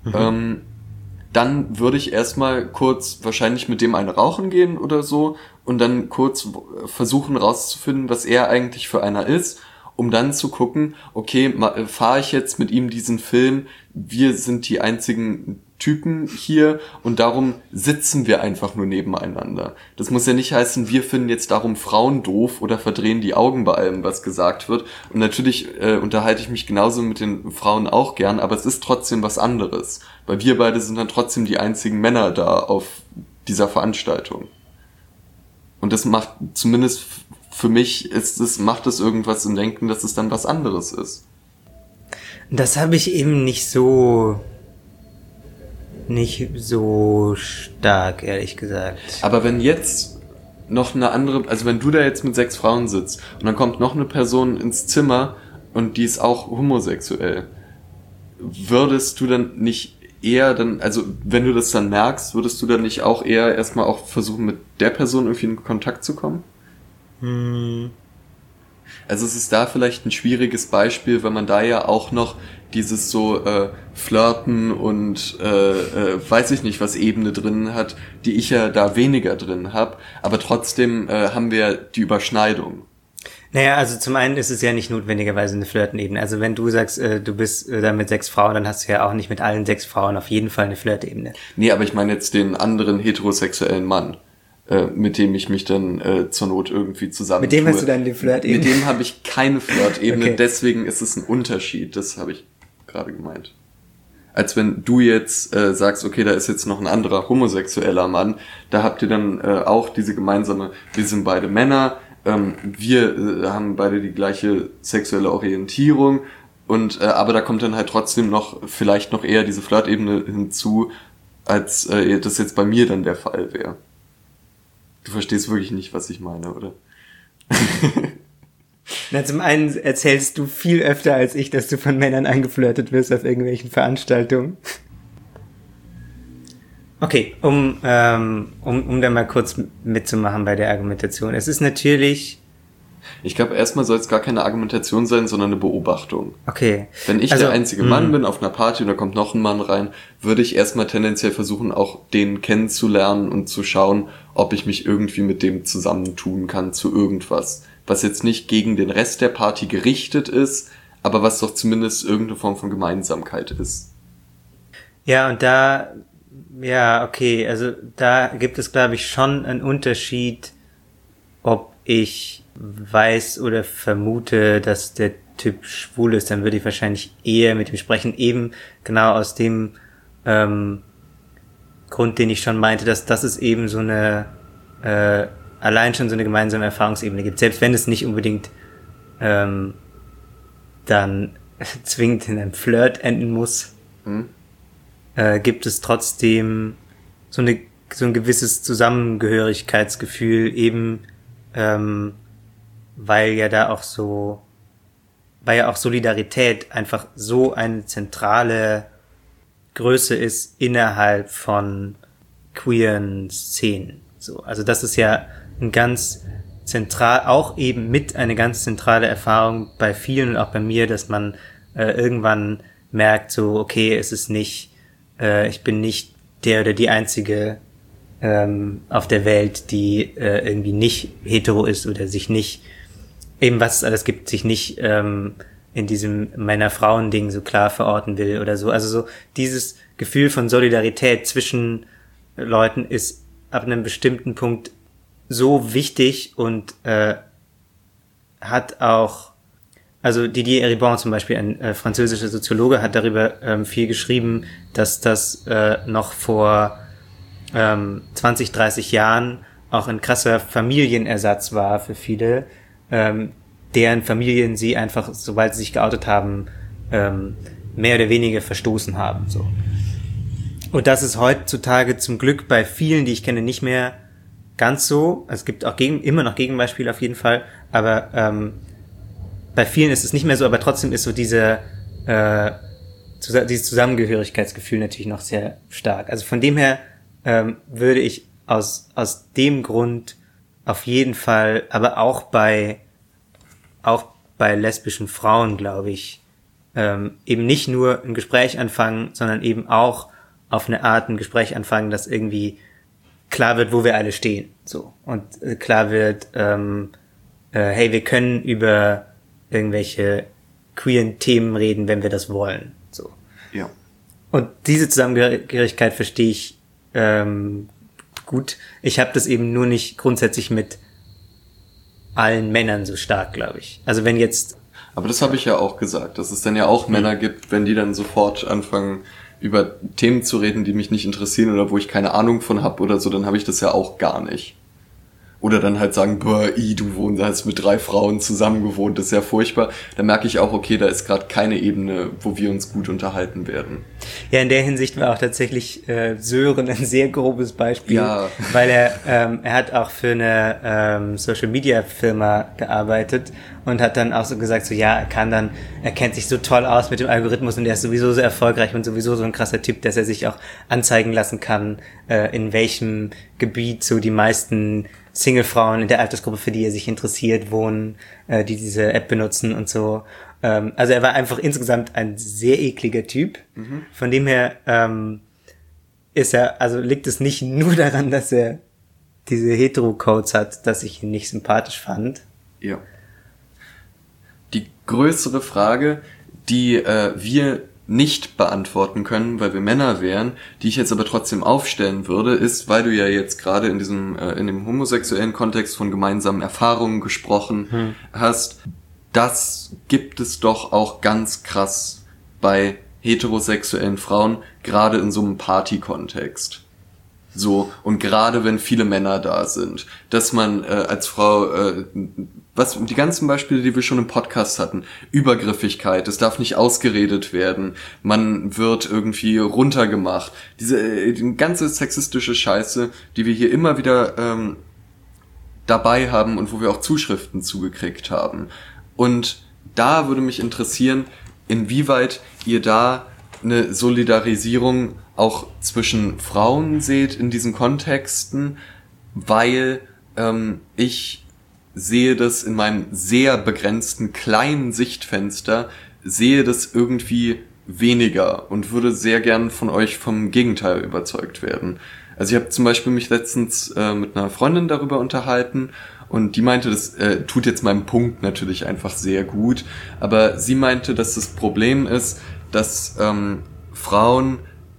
Dann würde ich erstmal kurz wahrscheinlich mit dem eine rauchen gehen oder so und dann kurz versuchen rauszufinden, was er eigentlich für einer ist, um dann zu gucken, okay, fahre ich jetzt mit ihm diesen Film, wir sind die einzigen Typen hier und darum sitzen wir einfach nur nebeneinander. Das muss ja nicht heißen, wir finden jetzt darum Frauen doof oder verdrehen die Augen bei allem, was gesagt wird. Und natürlich unterhalte ich mich genauso mit den Frauen auch gern, aber es ist trotzdem was anderes. Weil wir beide sind dann trotzdem die einzigen Männer da auf dieser Veranstaltung. Und das macht zumindest für mich macht es irgendwas im Denken, dass es dann was anderes ist. Das habe ich eben nicht so stark, ehrlich gesagt. Aber wenn jetzt noch eine andere, also wenn du da jetzt mit 6 Frauen sitzt und dann kommt noch eine Person ins Zimmer und die ist auch homosexuell, würdest du dann nicht eher also wenn du das dann merkst, würdest du dann nicht auch eher erstmal auch versuchen, mit der Person irgendwie in Kontakt zu kommen? Also es ist da vielleicht ein schwieriges Beispiel, weil man da ja auch noch dieses so Flirten und weiß ich nicht, was Ebene drin hat, die ich ja da weniger drin habe, aber trotzdem haben wir die Überschneidung. Naja, also zum einen ist es ja nicht notwendigerweise eine Flirtenebene. Also wenn du sagst, du bist da mit 6 Frauen, dann hast du ja auch nicht mit allen 6 Frauen auf jeden Fall eine Flirtebene. Nee, aber ich meine jetzt den anderen heterosexuellen Mann, mit dem ich mich dann zur Not irgendwie zusammentue. Mit dem hast du dann die Flirtebene? Mit dem habe ich keine Flirtebene, Okay. Deswegen ist es ein Unterschied, das habe ich gerade gemeint. Als wenn du jetzt sagst, okay, da ist jetzt noch ein anderer homosexueller Mann, da habt ihr dann auch diese gemeinsame, wir sind beide Männer, wir haben beide die gleiche sexuelle Orientierung und aber da kommt dann halt trotzdem vielleicht noch eher diese Flirtebene hinzu, als das jetzt bei mir dann der Fall wäre. Du verstehst wirklich nicht, was ich meine, oder? Na, zum einen erzählst du viel öfter als ich, dass du von Männern angeflirtet wirst auf irgendwelchen Veranstaltungen. Okay, um da mal kurz mitzumachen bei der Argumentation. Es ist natürlich... Ich glaube, erstmal soll es gar keine Argumentation sein, sondern eine Beobachtung. Okay. Wenn ich der einzige Mann bin auf einer Party und da kommt noch ein Mann rein, würde ich erstmal tendenziell versuchen, auch den kennenzulernen und zu schauen, ob ich mich irgendwie mit dem zusammentun kann zu irgendwas. Was jetzt nicht gegen den Rest der Party gerichtet ist, aber was doch zumindest irgendeine Form von Gemeinsamkeit ist. Ja, und also da gibt es, glaube ich, schon einen Unterschied, ob ich weiß oder vermute, dass der Typ schwul ist, dann würde ich wahrscheinlich eher mit ihm sprechen, eben genau aus dem Grund, den ich schon meinte, dass es eben so eine allein schon so eine gemeinsame Erfahrungsebene gibt, selbst wenn es nicht unbedingt dann zwingend in einem Flirt enden muss, gibt es trotzdem so ein gewisses Zusammengehörigkeitsgefühl, eben weil ja auch Solidarität einfach so eine zentrale Größe ist innerhalb von queeren Szenen. So, also das ist ja ein ganz zentral, auch eben mit eine ganz zentrale Erfahrung bei vielen und auch bei mir, dass man irgendwann merkt, so, okay, es ist nicht, ich bin nicht der oder die einzige auf der Welt, die irgendwie nicht hetero ist oder sich nicht, eben was es alles gibt, sich nicht in diesem Männer-Frauen-Ding so klar verorten will oder so. Also so dieses Gefühl von Solidarität zwischen Leuten ist ab einem bestimmten Punkt so wichtig und hat auch, also Didier Eribon zum Beispiel, ein französischer Soziologe, hat darüber viel geschrieben, dass das noch vor 20, 30 Jahren auch ein krasser Familienersatz war für viele, deren Familien sie einfach, sobald sie sich geoutet haben, mehr oder weniger verstoßen haben. So. Und das ist heutzutage zum Glück bei vielen, die ich kenne, nicht mehr ganz so. Es gibt auch immer noch Gegenbeispiele auf jeden Fall, aber bei vielen ist es nicht mehr so, aber trotzdem ist so dieses Zusammengehörigkeitsgefühl natürlich noch sehr stark. Also von dem her würde ich aus dem Grund auf jeden Fall, aber auch bei lesbischen Frauen, glaube ich, eben nicht nur ein Gespräch anfangen, sondern eben auch auf eine Art ein Gespräch anfangen, das irgendwie klar wird, wo wir alle stehen, so, und klar wird, hey, wir können über irgendwelche queeren Themen reden, wenn wir das wollen, so. Ja. Und diese Zusammengehörigkeit verstehe ich gut. Ich habe das eben nur nicht grundsätzlich mit allen Männern so stark, glaube ich. Also wenn jetzt... Aber das habe ich ja auch gesagt, dass es dann ja auch Männer gibt, wenn die dann sofort anfangen, über Themen zu reden, die mich nicht interessieren oder wo ich keine Ahnung von habe oder so, dann habe ich das ja auch gar nicht. Oder dann halt sagen, du hast mit 3 Frauen zusammen gewohnt, das ist ja furchtbar. Da merke ich auch, okay, da ist gerade keine Ebene, wo wir uns gut unterhalten werden. Ja, in der Hinsicht war auch tatsächlich Sören ein sehr grobes Beispiel, ja. Weil er hat auch für eine Social-Media-Firma gearbeitet und hat dann auch so gesagt, so ja, er kennt sich so toll aus mit dem Algorithmus und er ist sowieso so erfolgreich und sowieso so ein krasser Typ, dass er sich auch anzeigen lassen kann, in welchem Gebiet so die meisten Single-Frauen in der Altersgruppe, für die er sich interessiert, wohnen, die diese App benutzen und so. Also er war einfach insgesamt ein sehr ekliger Typ. Mhm. Von dem her liegt es nicht nur daran, dass er diese Hetero-Codes hat, dass ich ihn nicht sympathisch fand. Ja. Die größere Frage, die wir nicht beantworten können, weil wir Männer wären, die ich jetzt aber trotzdem aufstellen würde, ist, weil du ja jetzt gerade in dem homosexuellen Kontext von gemeinsamen Erfahrungen gesprochen hast, das gibt es doch auch ganz krass bei heterosexuellen Frauen, gerade in so einem Party-Kontext. So, und gerade wenn viele Männer da sind, dass man als Frau, die ganzen Beispiele, die wir schon im Podcast hatten, Übergriffigkeit, es darf nicht ausgeredet werden, man wird irgendwie runtergemacht, die ganze sexistische Scheiße, die wir hier immer wieder dabei haben und wo wir auch Zuschriften zugekriegt haben. Und da würde mich interessieren, inwieweit ihr da eine Solidarisierung auch zwischen Frauen seht in diesen Kontexten, weil ich sehe das in meinem sehr begrenzten kleinen Sichtfenster, sehe das irgendwie weniger und würde sehr gern von euch vom Gegenteil überzeugt werden. Also ich habe zum Beispiel mich letztens mit einer Freundin darüber unterhalten und die meinte, das tut jetzt meinem Punkt natürlich einfach sehr gut, aber sie meinte, dass das Problem ist, dass Frauen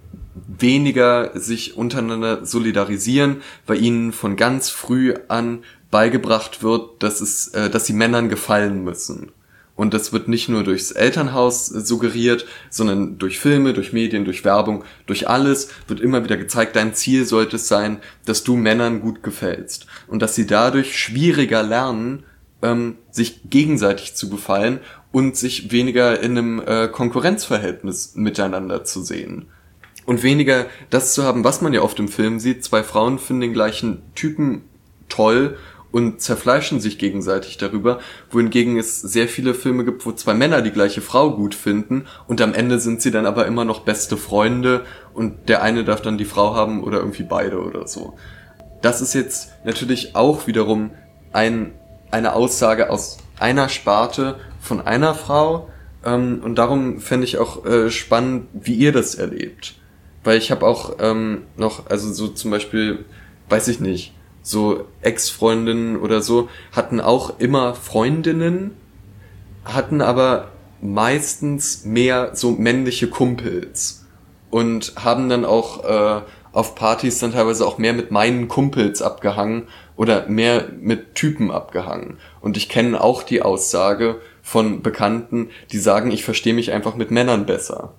weniger sich untereinander solidarisieren, weil ihnen von ganz früh an beigebracht wird, dass sie Männern gefallen müssen. Und das wird nicht nur durchs Elternhaus suggeriert, sondern durch Filme, durch Medien, durch Werbung, durch alles wird immer wieder gezeigt, dein Ziel sollte es sein, dass du Männern gut gefällst. Und dass sie dadurch schwieriger lernen, sich gegenseitig zu gefallen und sich weniger in einem Konkurrenzverhältnis miteinander zu sehen. Und weniger das zu haben, was man ja oft im Film sieht, 2 Frauen finden den gleichen Typen toll und zerfleischen sich gegenseitig darüber, wohingegen es sehr viele Filme gibt, wo 2 Männer die gleiche Frau gut finden und am Ende sind sie dann aber immer noch beste Freunde und der eine darf dann die Frau haben oder irgendwie beide oder so. Das ist jetzt natürlich auch wiederum ein eine Aussage aus einer Sparte von einer Frau. Und darum fände ich auch spannend, wie ihr das erlebt. Weil ich habe auch noch, also so zum Beispiel, weiß ich nicht, so Ex-Freundinnen oder so, hatten auch immer Freundinnen, hatten aber meistens mehr so männliche Kumpels und haben dann auch auf Partys dann teilweise auch mehr mit meinen Kumpels abgehangen oder mehr mit Typen abgehangen. Und ich kenne auch die Aussage von Bekannten, die sagen, ich verstehe mich einfach mit Männern besser.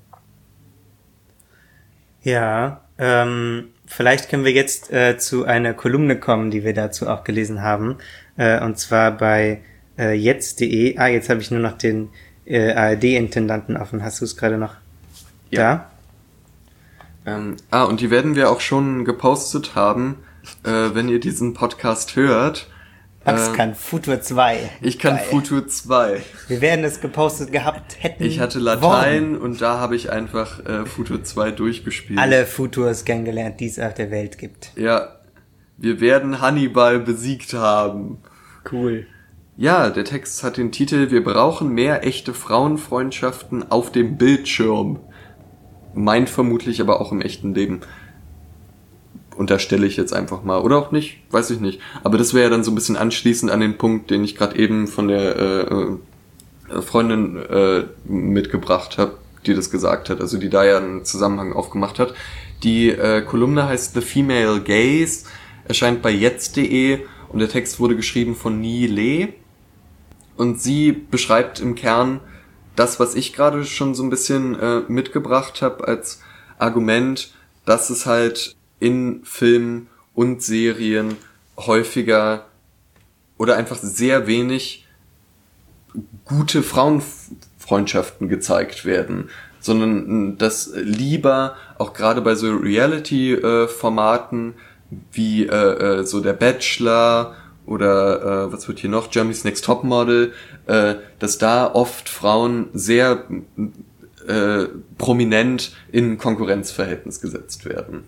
Ja, vielleicht können wir jetzt zu einer Kolumne kommen, die wir dazu auch gelesen haben. Und zwar bei jetzt.de. Jetzt habe ich nur noch den ARD-Intendanten offen. Hast du es gerade noch da? Und die werden wir auch schon gepostet haben, wenn ihr diesen Podcast hört. Max kann Futur 2. Ich kann Geil. Futur 2. Wir werden es gepostet gehabt hätten. Ich hatte Latein und da habe ich einfach Futur 2 durchgespielt. Alle Futurs kennengelernt, die es auf der Welt gibt. Ja, wir werden Hannibal besiegt haben. Cool. Ja, der Text hat den Titel Wir brauchen mehr echte Frauenfreundschaften auf dem Bildschirm. Meint vermutlich aber auch im echten Leben. Unterstelle ich jetzt einfach mal. Oder auch nicht, weiß ich nicht. Aber das wäre ja dann so ein bisschen anschließend an den Punkt, den ich gerade eben von der Freundin mitgebracht habe, die das gesagt hat. Also die da ja einen Zusammenhang aufgemacht hat. Die Kolumne heißt The Female Gaze, erscheint bei jetzt.de und der Text wurde geschrieben von Nhi Le. Und sie beschreibt im Kern das, was ich gerade schon so ein bisschen mitgebracht habe als Argument, dass es halt in Filmen und Serien häufiger oder einfach sehr wenig gute Frauenfreundschaften gezeigt werden, sondern dass lieber auch gerade bei so Reality-Formaten wie so der Bachelor oder was wird hier noch, Germany's Next Topmodel, dass da oft Frauen sehr prominent in Konkurrenzverhältnis gesetzt werden.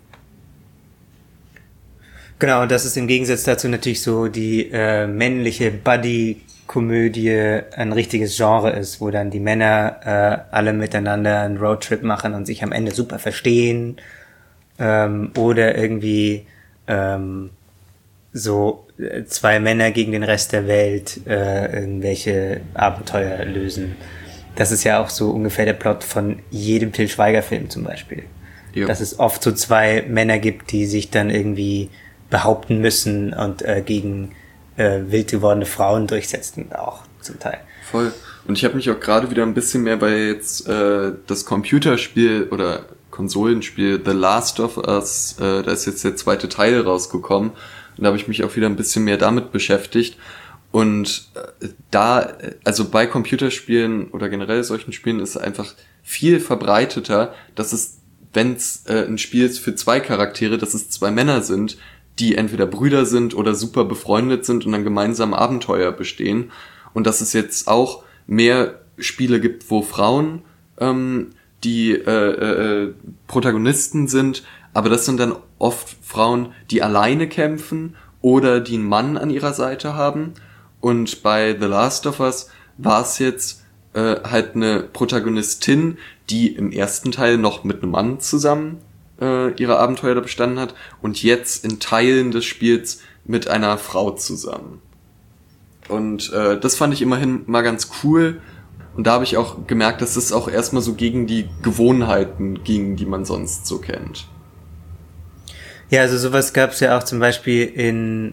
Genau, und das ist im Gegensatz dazu natürlich so die männliche Buddy-Komödie ein richtiges Genre ist, wo dann die Männer alle miteinander einen Roadtrip machen und sich am Ende super verstehen oder irgendwie so zwei Männer gegen den Rest der Welt irgendwelche Abenteuer lösen. Das ist ja auch so ungefähr der Plot von jedem Til Schweiger-Film zum Beispiel. Jo. Dass es oft so zwei Männer gibt, die sich dann irgendwie behaupten müssen und gegen wild gewordene Frauen durchsetzen, auch zum Teil. Voll. Und ich habe mich auch gerade wieder ein bisschen mehr bei jetzt das Computerspiel oder Konsolenspiel The Last of Us, da ist jetzt der zweite Teil rausgekommen und da habe ich mich auch wieder ein bisschen mehr damit beschäftigt. Und da, also bei Computerspielen oder generell solchen Spielen ist es einfach viel verbreiteter, dass es, wenn es ein Spiel ist für zwei Charaktere, dass es zwei Männer sind, die entweder Brüder sind oder super befreundet sind und dann gemeinsam Abenteuer bestehen. Und dass es jetzt auch mehr Spiele gibt, wo Frauen die Protagonisten sind, aber das sind dann oft Frauen, die alleine kämpfen oder die einen Mann an ihrer Seite haben. Und bei The Last of Us war es jetzt halt eine Protagonistin, die im ersten Teil noch mit einem Mann zusammen ihre Abenteuer da bestanden hat und jetzt in Teilen des Spiels mit einer Frau zusammen. Und das fand ich immerhin mal ganz cool. Und da habe ich auch gemerkt, dass es auch erstmal so gegen die Gewohnheiten ging, die man sonst so kennt. Ja, also sowas gab es ja auch zum Beispiel in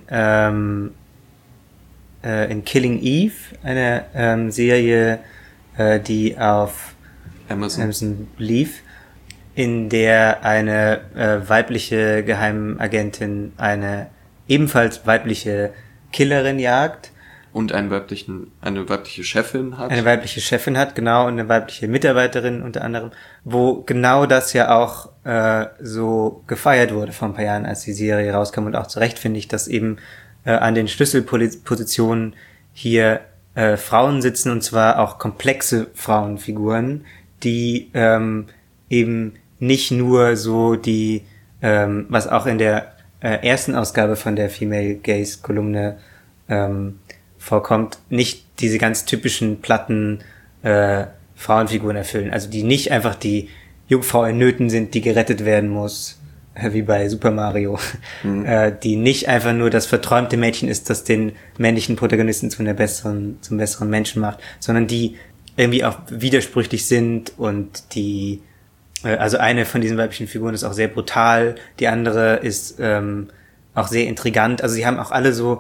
Killing Eve, eine Serie, die auf Amazon lief, in der eine weibliche Geheimagentin eine ebenfalls weibliche Killerin jagt. Und eine weibliche Chefin hat. Eine weibliche Chefin hat, genau, und eine weibliche Mitarbeiterin unter anderem, wo genau das ja auch so gefeiert wurde vor ein paar Jahren, als die Serie rauskam und auch zu Recht, finde ich, dass eben an den Schlüsselpositionen hier Frauen sitzen und zwar auch komplexe Frauenfiguren, die eben nicht nur so die, was auch in der ersten Ausgabe von der Female Gaze Kolumne vorkommt, nicht diese ganz typischen platten Frauenfiguren erfüllen. Also die nicht einfach die Jungfrau in Nöten sind, die gerettet werden muss, wie bei Super Mario. Die nicht einfach nur das verträumte Mädchen ist, das den männlichen Protagonisten zum besseren Menschen macht, sondern die irgendwie auch widersprüchlich sind und die, also eine von diesen weiblichen Figuren ist auch sehr brutal, die andere ist auch sehr intrigant. Also sie haben auch alle so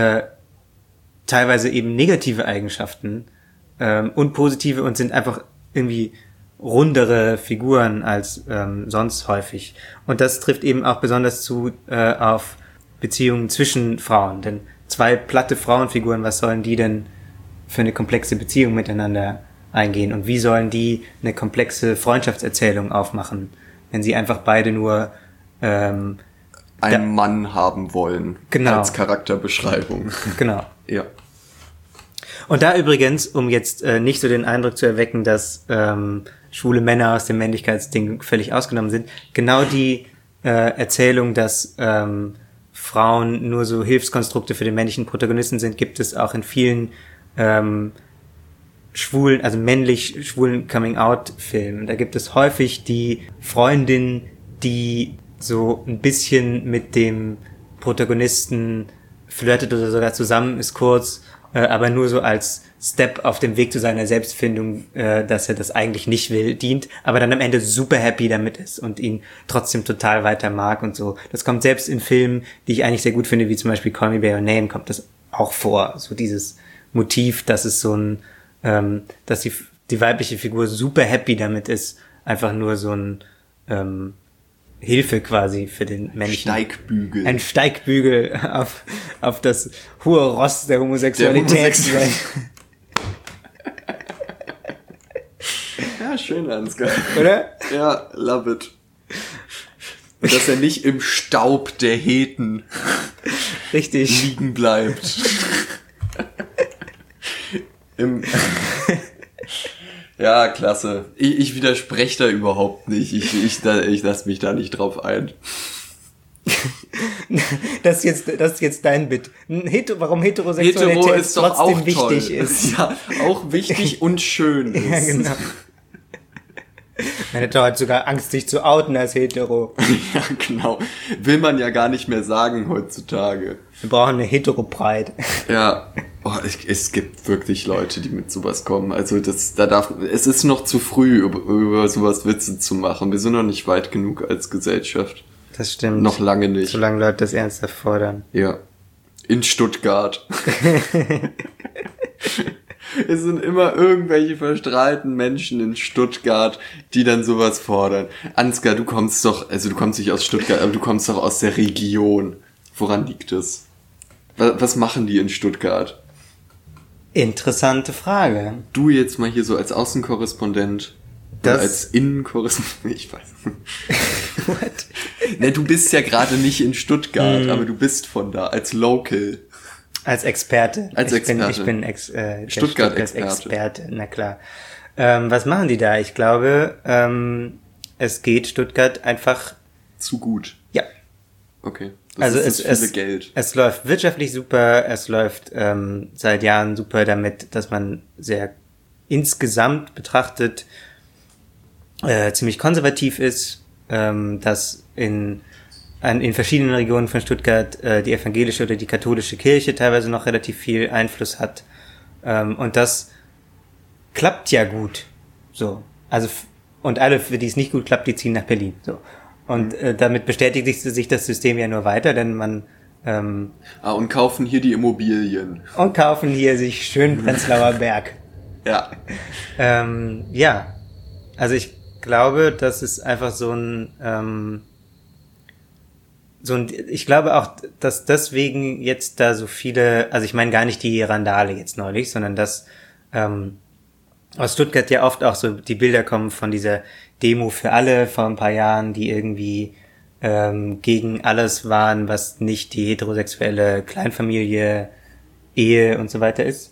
teilweise eben negative Eigenschaften und positive und sind einfach irgendwie rundere Figuren als sonst häufig. Und das trifft eben auch besonders zu auf Beziehungen zwischen Frauen. Denn zwei platte Frauenfiguren, was sollen die denn für eine komplexe Beziehung miteinander eingehen? Und wie sollen die eine komplexe Freundschaftserzählung aufmachen, wenn sie einfach beide nur einen Mann haben wollen, genau, als Charakterbeschreibung. Genau. Ja. Und da übrigens, um jetzt nicht so den Eindruck zu erwecken, dass schwule Männer aus dem Männlichkeitsding völlig ausgenommen sind, genau die Erzählung, dass Frauen nur so Hilfskonstrukte für den männlichen Protagonisten sind, gibt es auch in vielen schwulen, also männlich schwulen Coming-out-Filmen. Da gibt es häufig die Freundin, die so ein bisschen mit dem Protagonisten flirtet oder sogar zusammen ist kurz, aber nur so als Step auf dem Weg zu seiner Selbstfindung, dass er das eigentlich nicht will, dient, aber dann am Ende super happy damit ist und ihn trotzdem total weiter mag und so. Das kommt selbst in Filmen, die ich eigentlich sehr gut finde, wie zum Beispiel Call Me by Your Name, kommt das auch vor. So dieses Motiv, dass es so ein, dass die weibliche Figur super happy damit ist, einfach nur so ein Hilfe quasi für den männlichen. Steigbügel. Ein Steigbügel auf das hohe Ross der Homosexualität. Ja, schön, Ansgar. Oder? Ja, love it. Und dass er nicht im Staub der Heten richtig liegen bleibt. Ja, klasse. Ich widerspreche da überhaupt nicht. Ich lasse mich da nicht drauf ein. Das ist jetzt dein Bit. Warum Heterosexualität Hetero ist doch trotzdem auch wichtig toll. ist. Ja, auch wichtig und schön ist. Ja, genau. Man hätte heute sogar Angst, sich zu outen als Hetero. Ja, genau. Will man ja gar nicht mehr sagen heutzutage. Wir brauchen eine Hetero-Pride. Ja, es gibt wirklich Leute, die mit sowas kommen. Also es ist noch zu früh, über sowas Witze zu machen. Wir sind noch nicht weit genug als Gesellschaft. Das stimmt. Noch lange nicht. Solange Leute das ernsthaft fordern. Ja. In Stuttgart. Es sind immer irgendwelche verstrahlten Menschen in Stuttgart, die dann sowas fordern. Ansgar, du kommst nicht aus Stuttgart, aber du kommst doch aus der Region. Woran liegt es? Was machen die in Stuttgart? Interessante Frage. Du jetzt mal hier so als Außenkorrespondent. Oder als Innenkorrespondent, ich weiß nicht. What? Ne, du bist ja gerade nicht in Stuttgart, aber du bist von da, als Local. Als Experte. Ich bin Stuttgart-Experte, na klar. Was machen die da? Ich glaube, es geht Stuttgart einfach zu gut. Ja. Okay. Geld. Es läuft wirtschaftlich super, es läuft seit Jahren super damit, dass man sehr insgesamt betrachtet ziemlich konservativ ist, dass in verschiedenen Regionen von Stuttgart die evangelische oder die katholische Kirche teilweise noch relativ viel Einfluss hat. Und das klappt ja gut. So. Also, und alle, für die es nicht gut klappt, die ziehen nach Berlin. So. Und damit bestätigt sich das System ja nur weiter, denn man und kaufen hier die Immobilien. Und kaufen hier sich schön Prenzlauer Berg. Ja. Ja. Also ich glaube, das ist einfach ich glaube auch, dass deswegen jetzt da so viele, also ich meine gar nicht die Randale jetzt neulich, sondern dass aus Stuttgart ja oft auch so die Bilder kommen von dieser Demo für alle vor ein paar Jahren, die irgendwie gegen alles waren, was nicht die heterosexuelle Kleinfamilie, Ehe und so weiter ist.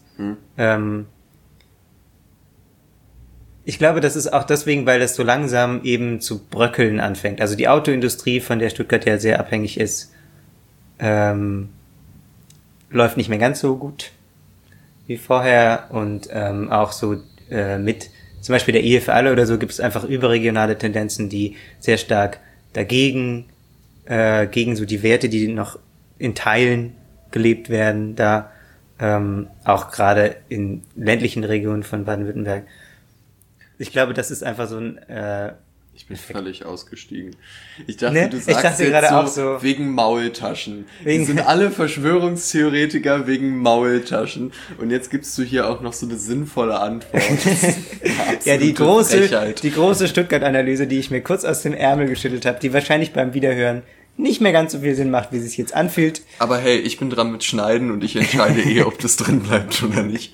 Ich glaube, das ist auch deswegen, weil das so langsam eben zu bröckeln anfängt. Also die Autoindustrie, von der Stuttgart ja sehr abhängig ist, läuft nicht mehr ganz so gut. wie vorher und auch so mit zum Beispiel der Ehe für alle oder so gibt es einfach überregionale Tendenzen, die sehr stark dagegen gegen so die Werte, die noch in Teilen gelebt werden, da auch gerade in ländlichen Regionen von Baden-Württemberg. Ich glaube, das ist einfach so ein ich bin völlig ausgestiegen. Ich dachte, du Ich sagst dachte jetzt gerade so, auch so wegen Maultaschen. Wir sind alle Verschwörungstheoretiker wegen Maultaschen. Und jetzt gibst du hier auch noch so eine sinnvolle Antwort. Ja, die große Stuttgart-Analyse, die ich mir kurz aus dem Ärmel geschüttelt habe, die wahrscheinlich beim Wiederhören nicht mehr ganz so viel Sinn macht, wie es sich jetzt anfühlt. Aber hey, ich bin dran mit Schneiden und ich entscheide ob das drin bleibt oder nicht.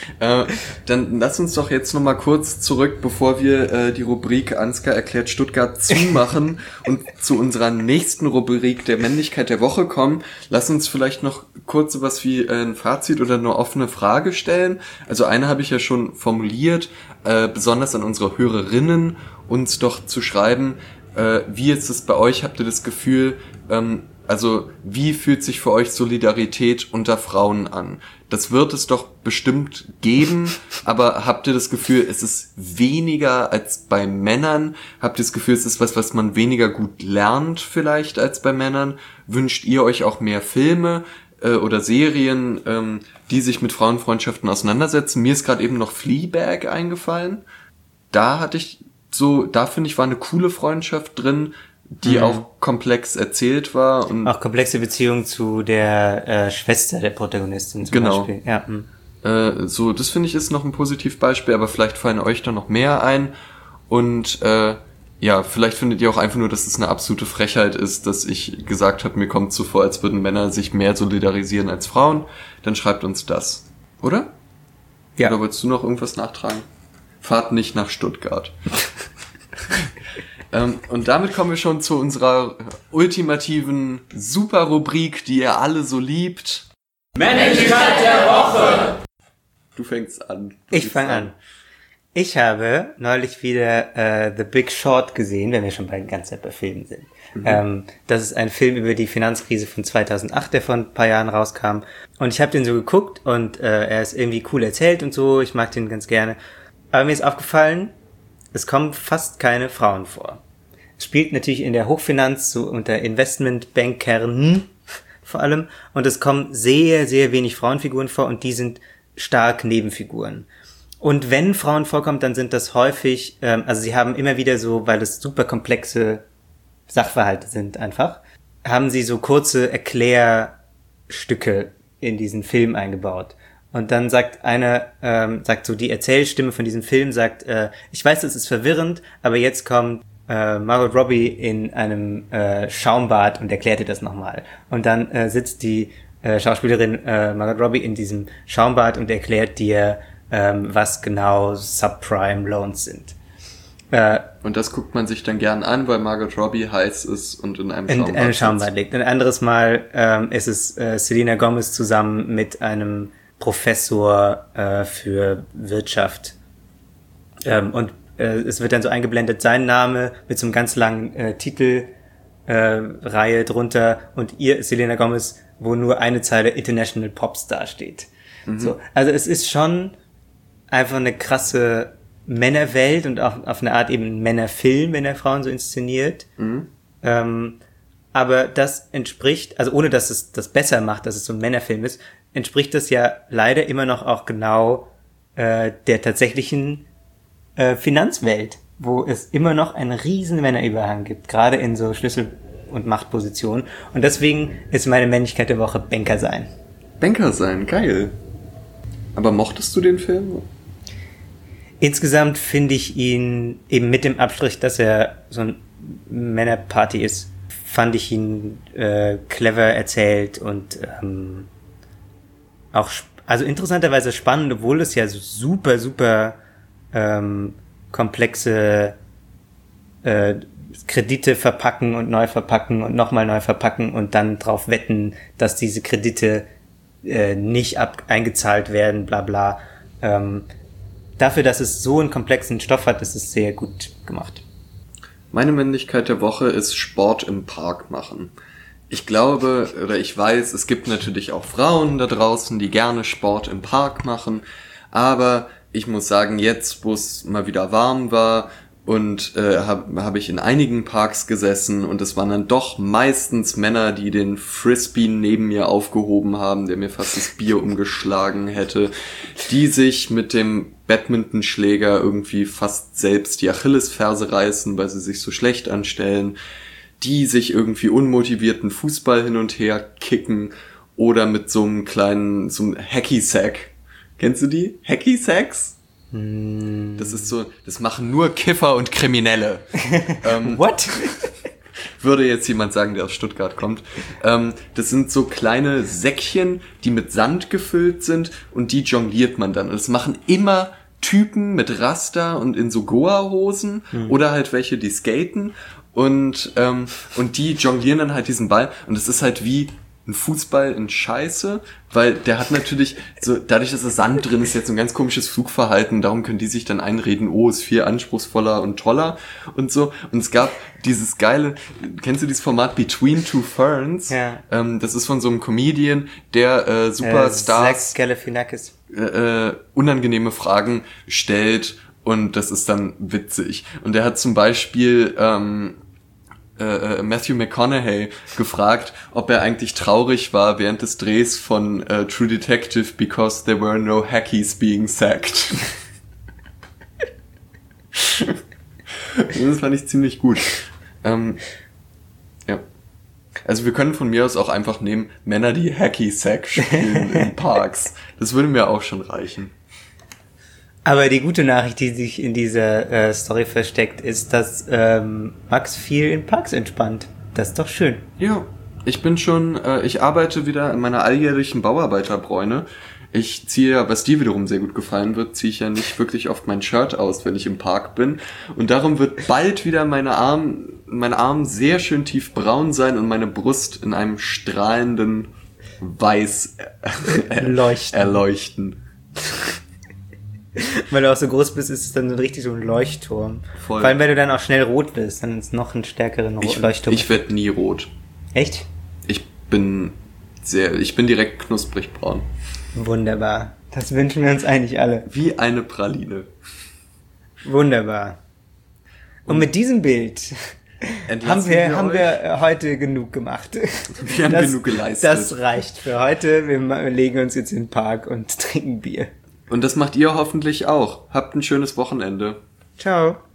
Dann lass uns doch jetzt nochmal kurz zurück, bevor wir die Rubrik Ansgar erklärt Stuttgart zumachen und zu unserer nächsten Rubrik der Männlichkeit der Woche kommen. Lass uns vielleicht noch kurz sowas wie ein Fazit oder eine offene Frage stellen. Also eine habe ich ja schon formuliert, besonders an unsere Hörerinnen, uns doch zu schreiben, wie ist es bei euch? Habt ihr das Gefühl, also wie fühlt sich für euch Solidarität unter Frauen an? Das wird es doch bestimmt geben, aber habt ihr das Gefühl, es ist weniger als bei Männern? Habt ihr das Gefühl, es ist was man weniger gut lernt vielleicht als bei Männern? Wünscht ihr euch auch mehr Filme oder Serien, die sich mit Frauenfreundschaften auseinandersetzen? Mir ist gerade eben noch Fleabag eingefallen. Da finde ich, war eine coole Freundschaft drin, die auch komplex erzählt war. Und auch komplexe Beziehung zu der Schwester der Protagonistin zum Beispiel. Ja. Das finde ich ist noch ein Positivbeispiel, aber vielleicht fallen euch da noch mehr ein. Und vielleicht findet ihr auch einfach nur, dass es eine absolute Frechheit ist, dass ich gesagt habe, mir kommt so vor, als würden Männer sich mehr solidarisieren als Frauen. Dann schreibt uns das. Oder? Ja. Oder wolltest du noch irgendwas nachtragen? Fahrt nicht nach Stuttgart. Und damit kommen wir schon zu unserer ultimativen Super-Rubrik, die ihr alle so liebt. Männlichkeit der Woche! Du fängst an. Ich fange an. Ich habe neulich wieder The Big Short gesehen, wenn wir schon bei ganz bei Filmen sind. Das ist ein Film über die Finanzkrise von 2008, der vor ein paar Jahren rauskam. Und ich habe den so geguckt und er ist irgendwie cool erzählt und so. Ich mag den ganz gerne. Aber mir ist aufgefallen, es kommen fast keine Frauen vor. Es spielt natürlich in der Hochfinanz, so unter Investmentbankern vor allem. Und es kommen sehr, sehr wenig Frauenfiguren vor und die sind stark Nebenfiguren. Und wenn Frauen vorkommen, dann sind das häufig, also sie haben immer wieder so, weil es super komplexe Sachverhalte sind einfach, haben sie so kurze Erklärstücke in diesen Film eingebaut. Und dann sagt sagt so die Erzählstimme von diesem Film, sagt, ich weiß, das ist verwirrend, aber jetzt kommt Margot Robbie in einem Schaumbad und erklärt dir das nochmal. Und dann sitzt die Schauspielerin Margot Robbie in diesem Schaumbad und erklärt dir, was genau Subprime Loans sind. Und das guckt man sich dann gern an, weil Margot Robbie heiß ist und in einem Schaumbad liegt. Ein anderes Mal ist es Selena Gomez zusammen mit einem Professor für Wirtschaft. Und es wird dann so eingeblendet, sein Name mit so einem ganz langen Titelreihe drunter und Selena Gomez, wo nur eine Zeile International Popstar steht. So, also es ist schon einfach eine krasse Männerwelt und auch auf eine Art eben ein Männerfilm, wenn er Frauen so inszeniert. Aber das entspricht, also ohne dass es das besser macht, dass es so ein Männerfilm ist, entspricht das ja leider immer noch auch genau der tatsächlichen Finanzwelt, wo es immer noch einen riesen Männerüberhang gibt, gerade in so Schlüssel- und Machtpositionen. Und deswegen ist meine Männlichkeit der Woche Banker sein. Banker sein, geil. Aber mochtest du den Film? Insgesamt finde ich ihn, eben mit dem Abstrich, dass er so ein Männerparty ist, fand ich ihn clever erzählt und auch, also interessanterweise spannend, obwohl es ja so super, super komplexe Kredite verpacken und neu verpacken und nochmal neu verpacken und dann drauf wetten, dass diese Kredite nicht eingezahlt werden, bla bla. Dafür, dass es so einen komplexen Stoff hat, ist es sehr gut gemacht. Meine Männlichkeit der Woche ist Sport im Park machen. Ich glaube, oder ich weiß, es gibt natürlich auch Frauen da draußen, die gerne Sport im Park machen, aber ich muss sagen, jetzt, wo es mal wieder warm war und hab ich in einigen Parks gesessen und es waren dann doch meistens Männer, die den Frisbee neben mir aufgehoben haben, der mir fast das Bier umgeschlagen hätte, die sich mit dem Badmintonschläger irgendwie fast selbst die Achillesferse reißen, weil sie sich so schlecht anstellen, die sich irgendwie unmotivierten Fußball hin und her kicken oder mit so einem Hacky-Sack. Kennst du die? Hacky-Sacks? Das ist so, das machen nur Kiffer und Kriminelle. What? Würde jetzt jemand sagen, der aus Stuttgart kommt. Das sind so kleine Säckchen, die mit Sand gefüllt sind und die jongliert man dann. Und das machen immer Typen mit Raster und in so Goa-Hosen oder halt welche, die skaten. Und die jonglieren dann halt diesen Ball und es ist halt wie ein Fußball in Scheiße, weil der hat natürlich so, dadurch, dass da Sand drin ist, jetzt so ein ganz komisches Flugverhalten, darum können die sich dann einreden, oh, ist viel anspruchsvoller und toller und so. Und es gab dieses geile, kennst du dieses Format Between Two Ferns? Ja. Das ist von so einem Comedian, der Superstars Zach Galifianakis. Unangenehme Fragen stellt und das ist dann witzig. Und er hat zum Beispiel Matthew McConaughey gefragt, ob er eigentlich traurig war während des Drehs von True Detective because there were no Hackies being sacked. Das fand ich ziemlich gut. Ja. Also wir können von mir aus auch einfach nehmen, Männer, die Hacky-Sack spielen in Parks. Das würde mir auch schon reichen. Aber die gute Nachricht, die sich in dieser Story versteckt, ist, dass Max viel in Parks entspannt. Das ist doch schön. Ja, ich arbeite wieder in meiner alljährlichen Bauarbeiterbräune. Ich ziehe ja, was dir wiederum sehr gut gefallen wird, ziehe ich ja nicht wirklich oft mein Shirt aus, wenn ich im Park bin. Und darum wird bald wieder mein Arm sehr schön tiefbraun sein und meine Brust in einem strahlenden Weiß erleuchten. Weil du auch so groß bist, ist es dann richtig so ein Leuchtturm. Voll. Vor allem, wenn du dann auch schnell rot bist, dann ist es noch ein stärkeren Leuchtturm. Ich werde nie rot. Echt? Ich bin direkt knusprig braun. Wunderbar. Das wünschen wir uns eigentlich alle. Wie eine Praline. Wunderbar. Und mit diesem Bild haben wir heute genug gemacht. Wir haben genug geleistet. Das reicht für heute. Wir legen uns jetzt in den Park und trinken Bier. Und das macht ihr hoffentlich auch. Habt ein schönes Wochenende. Ciao.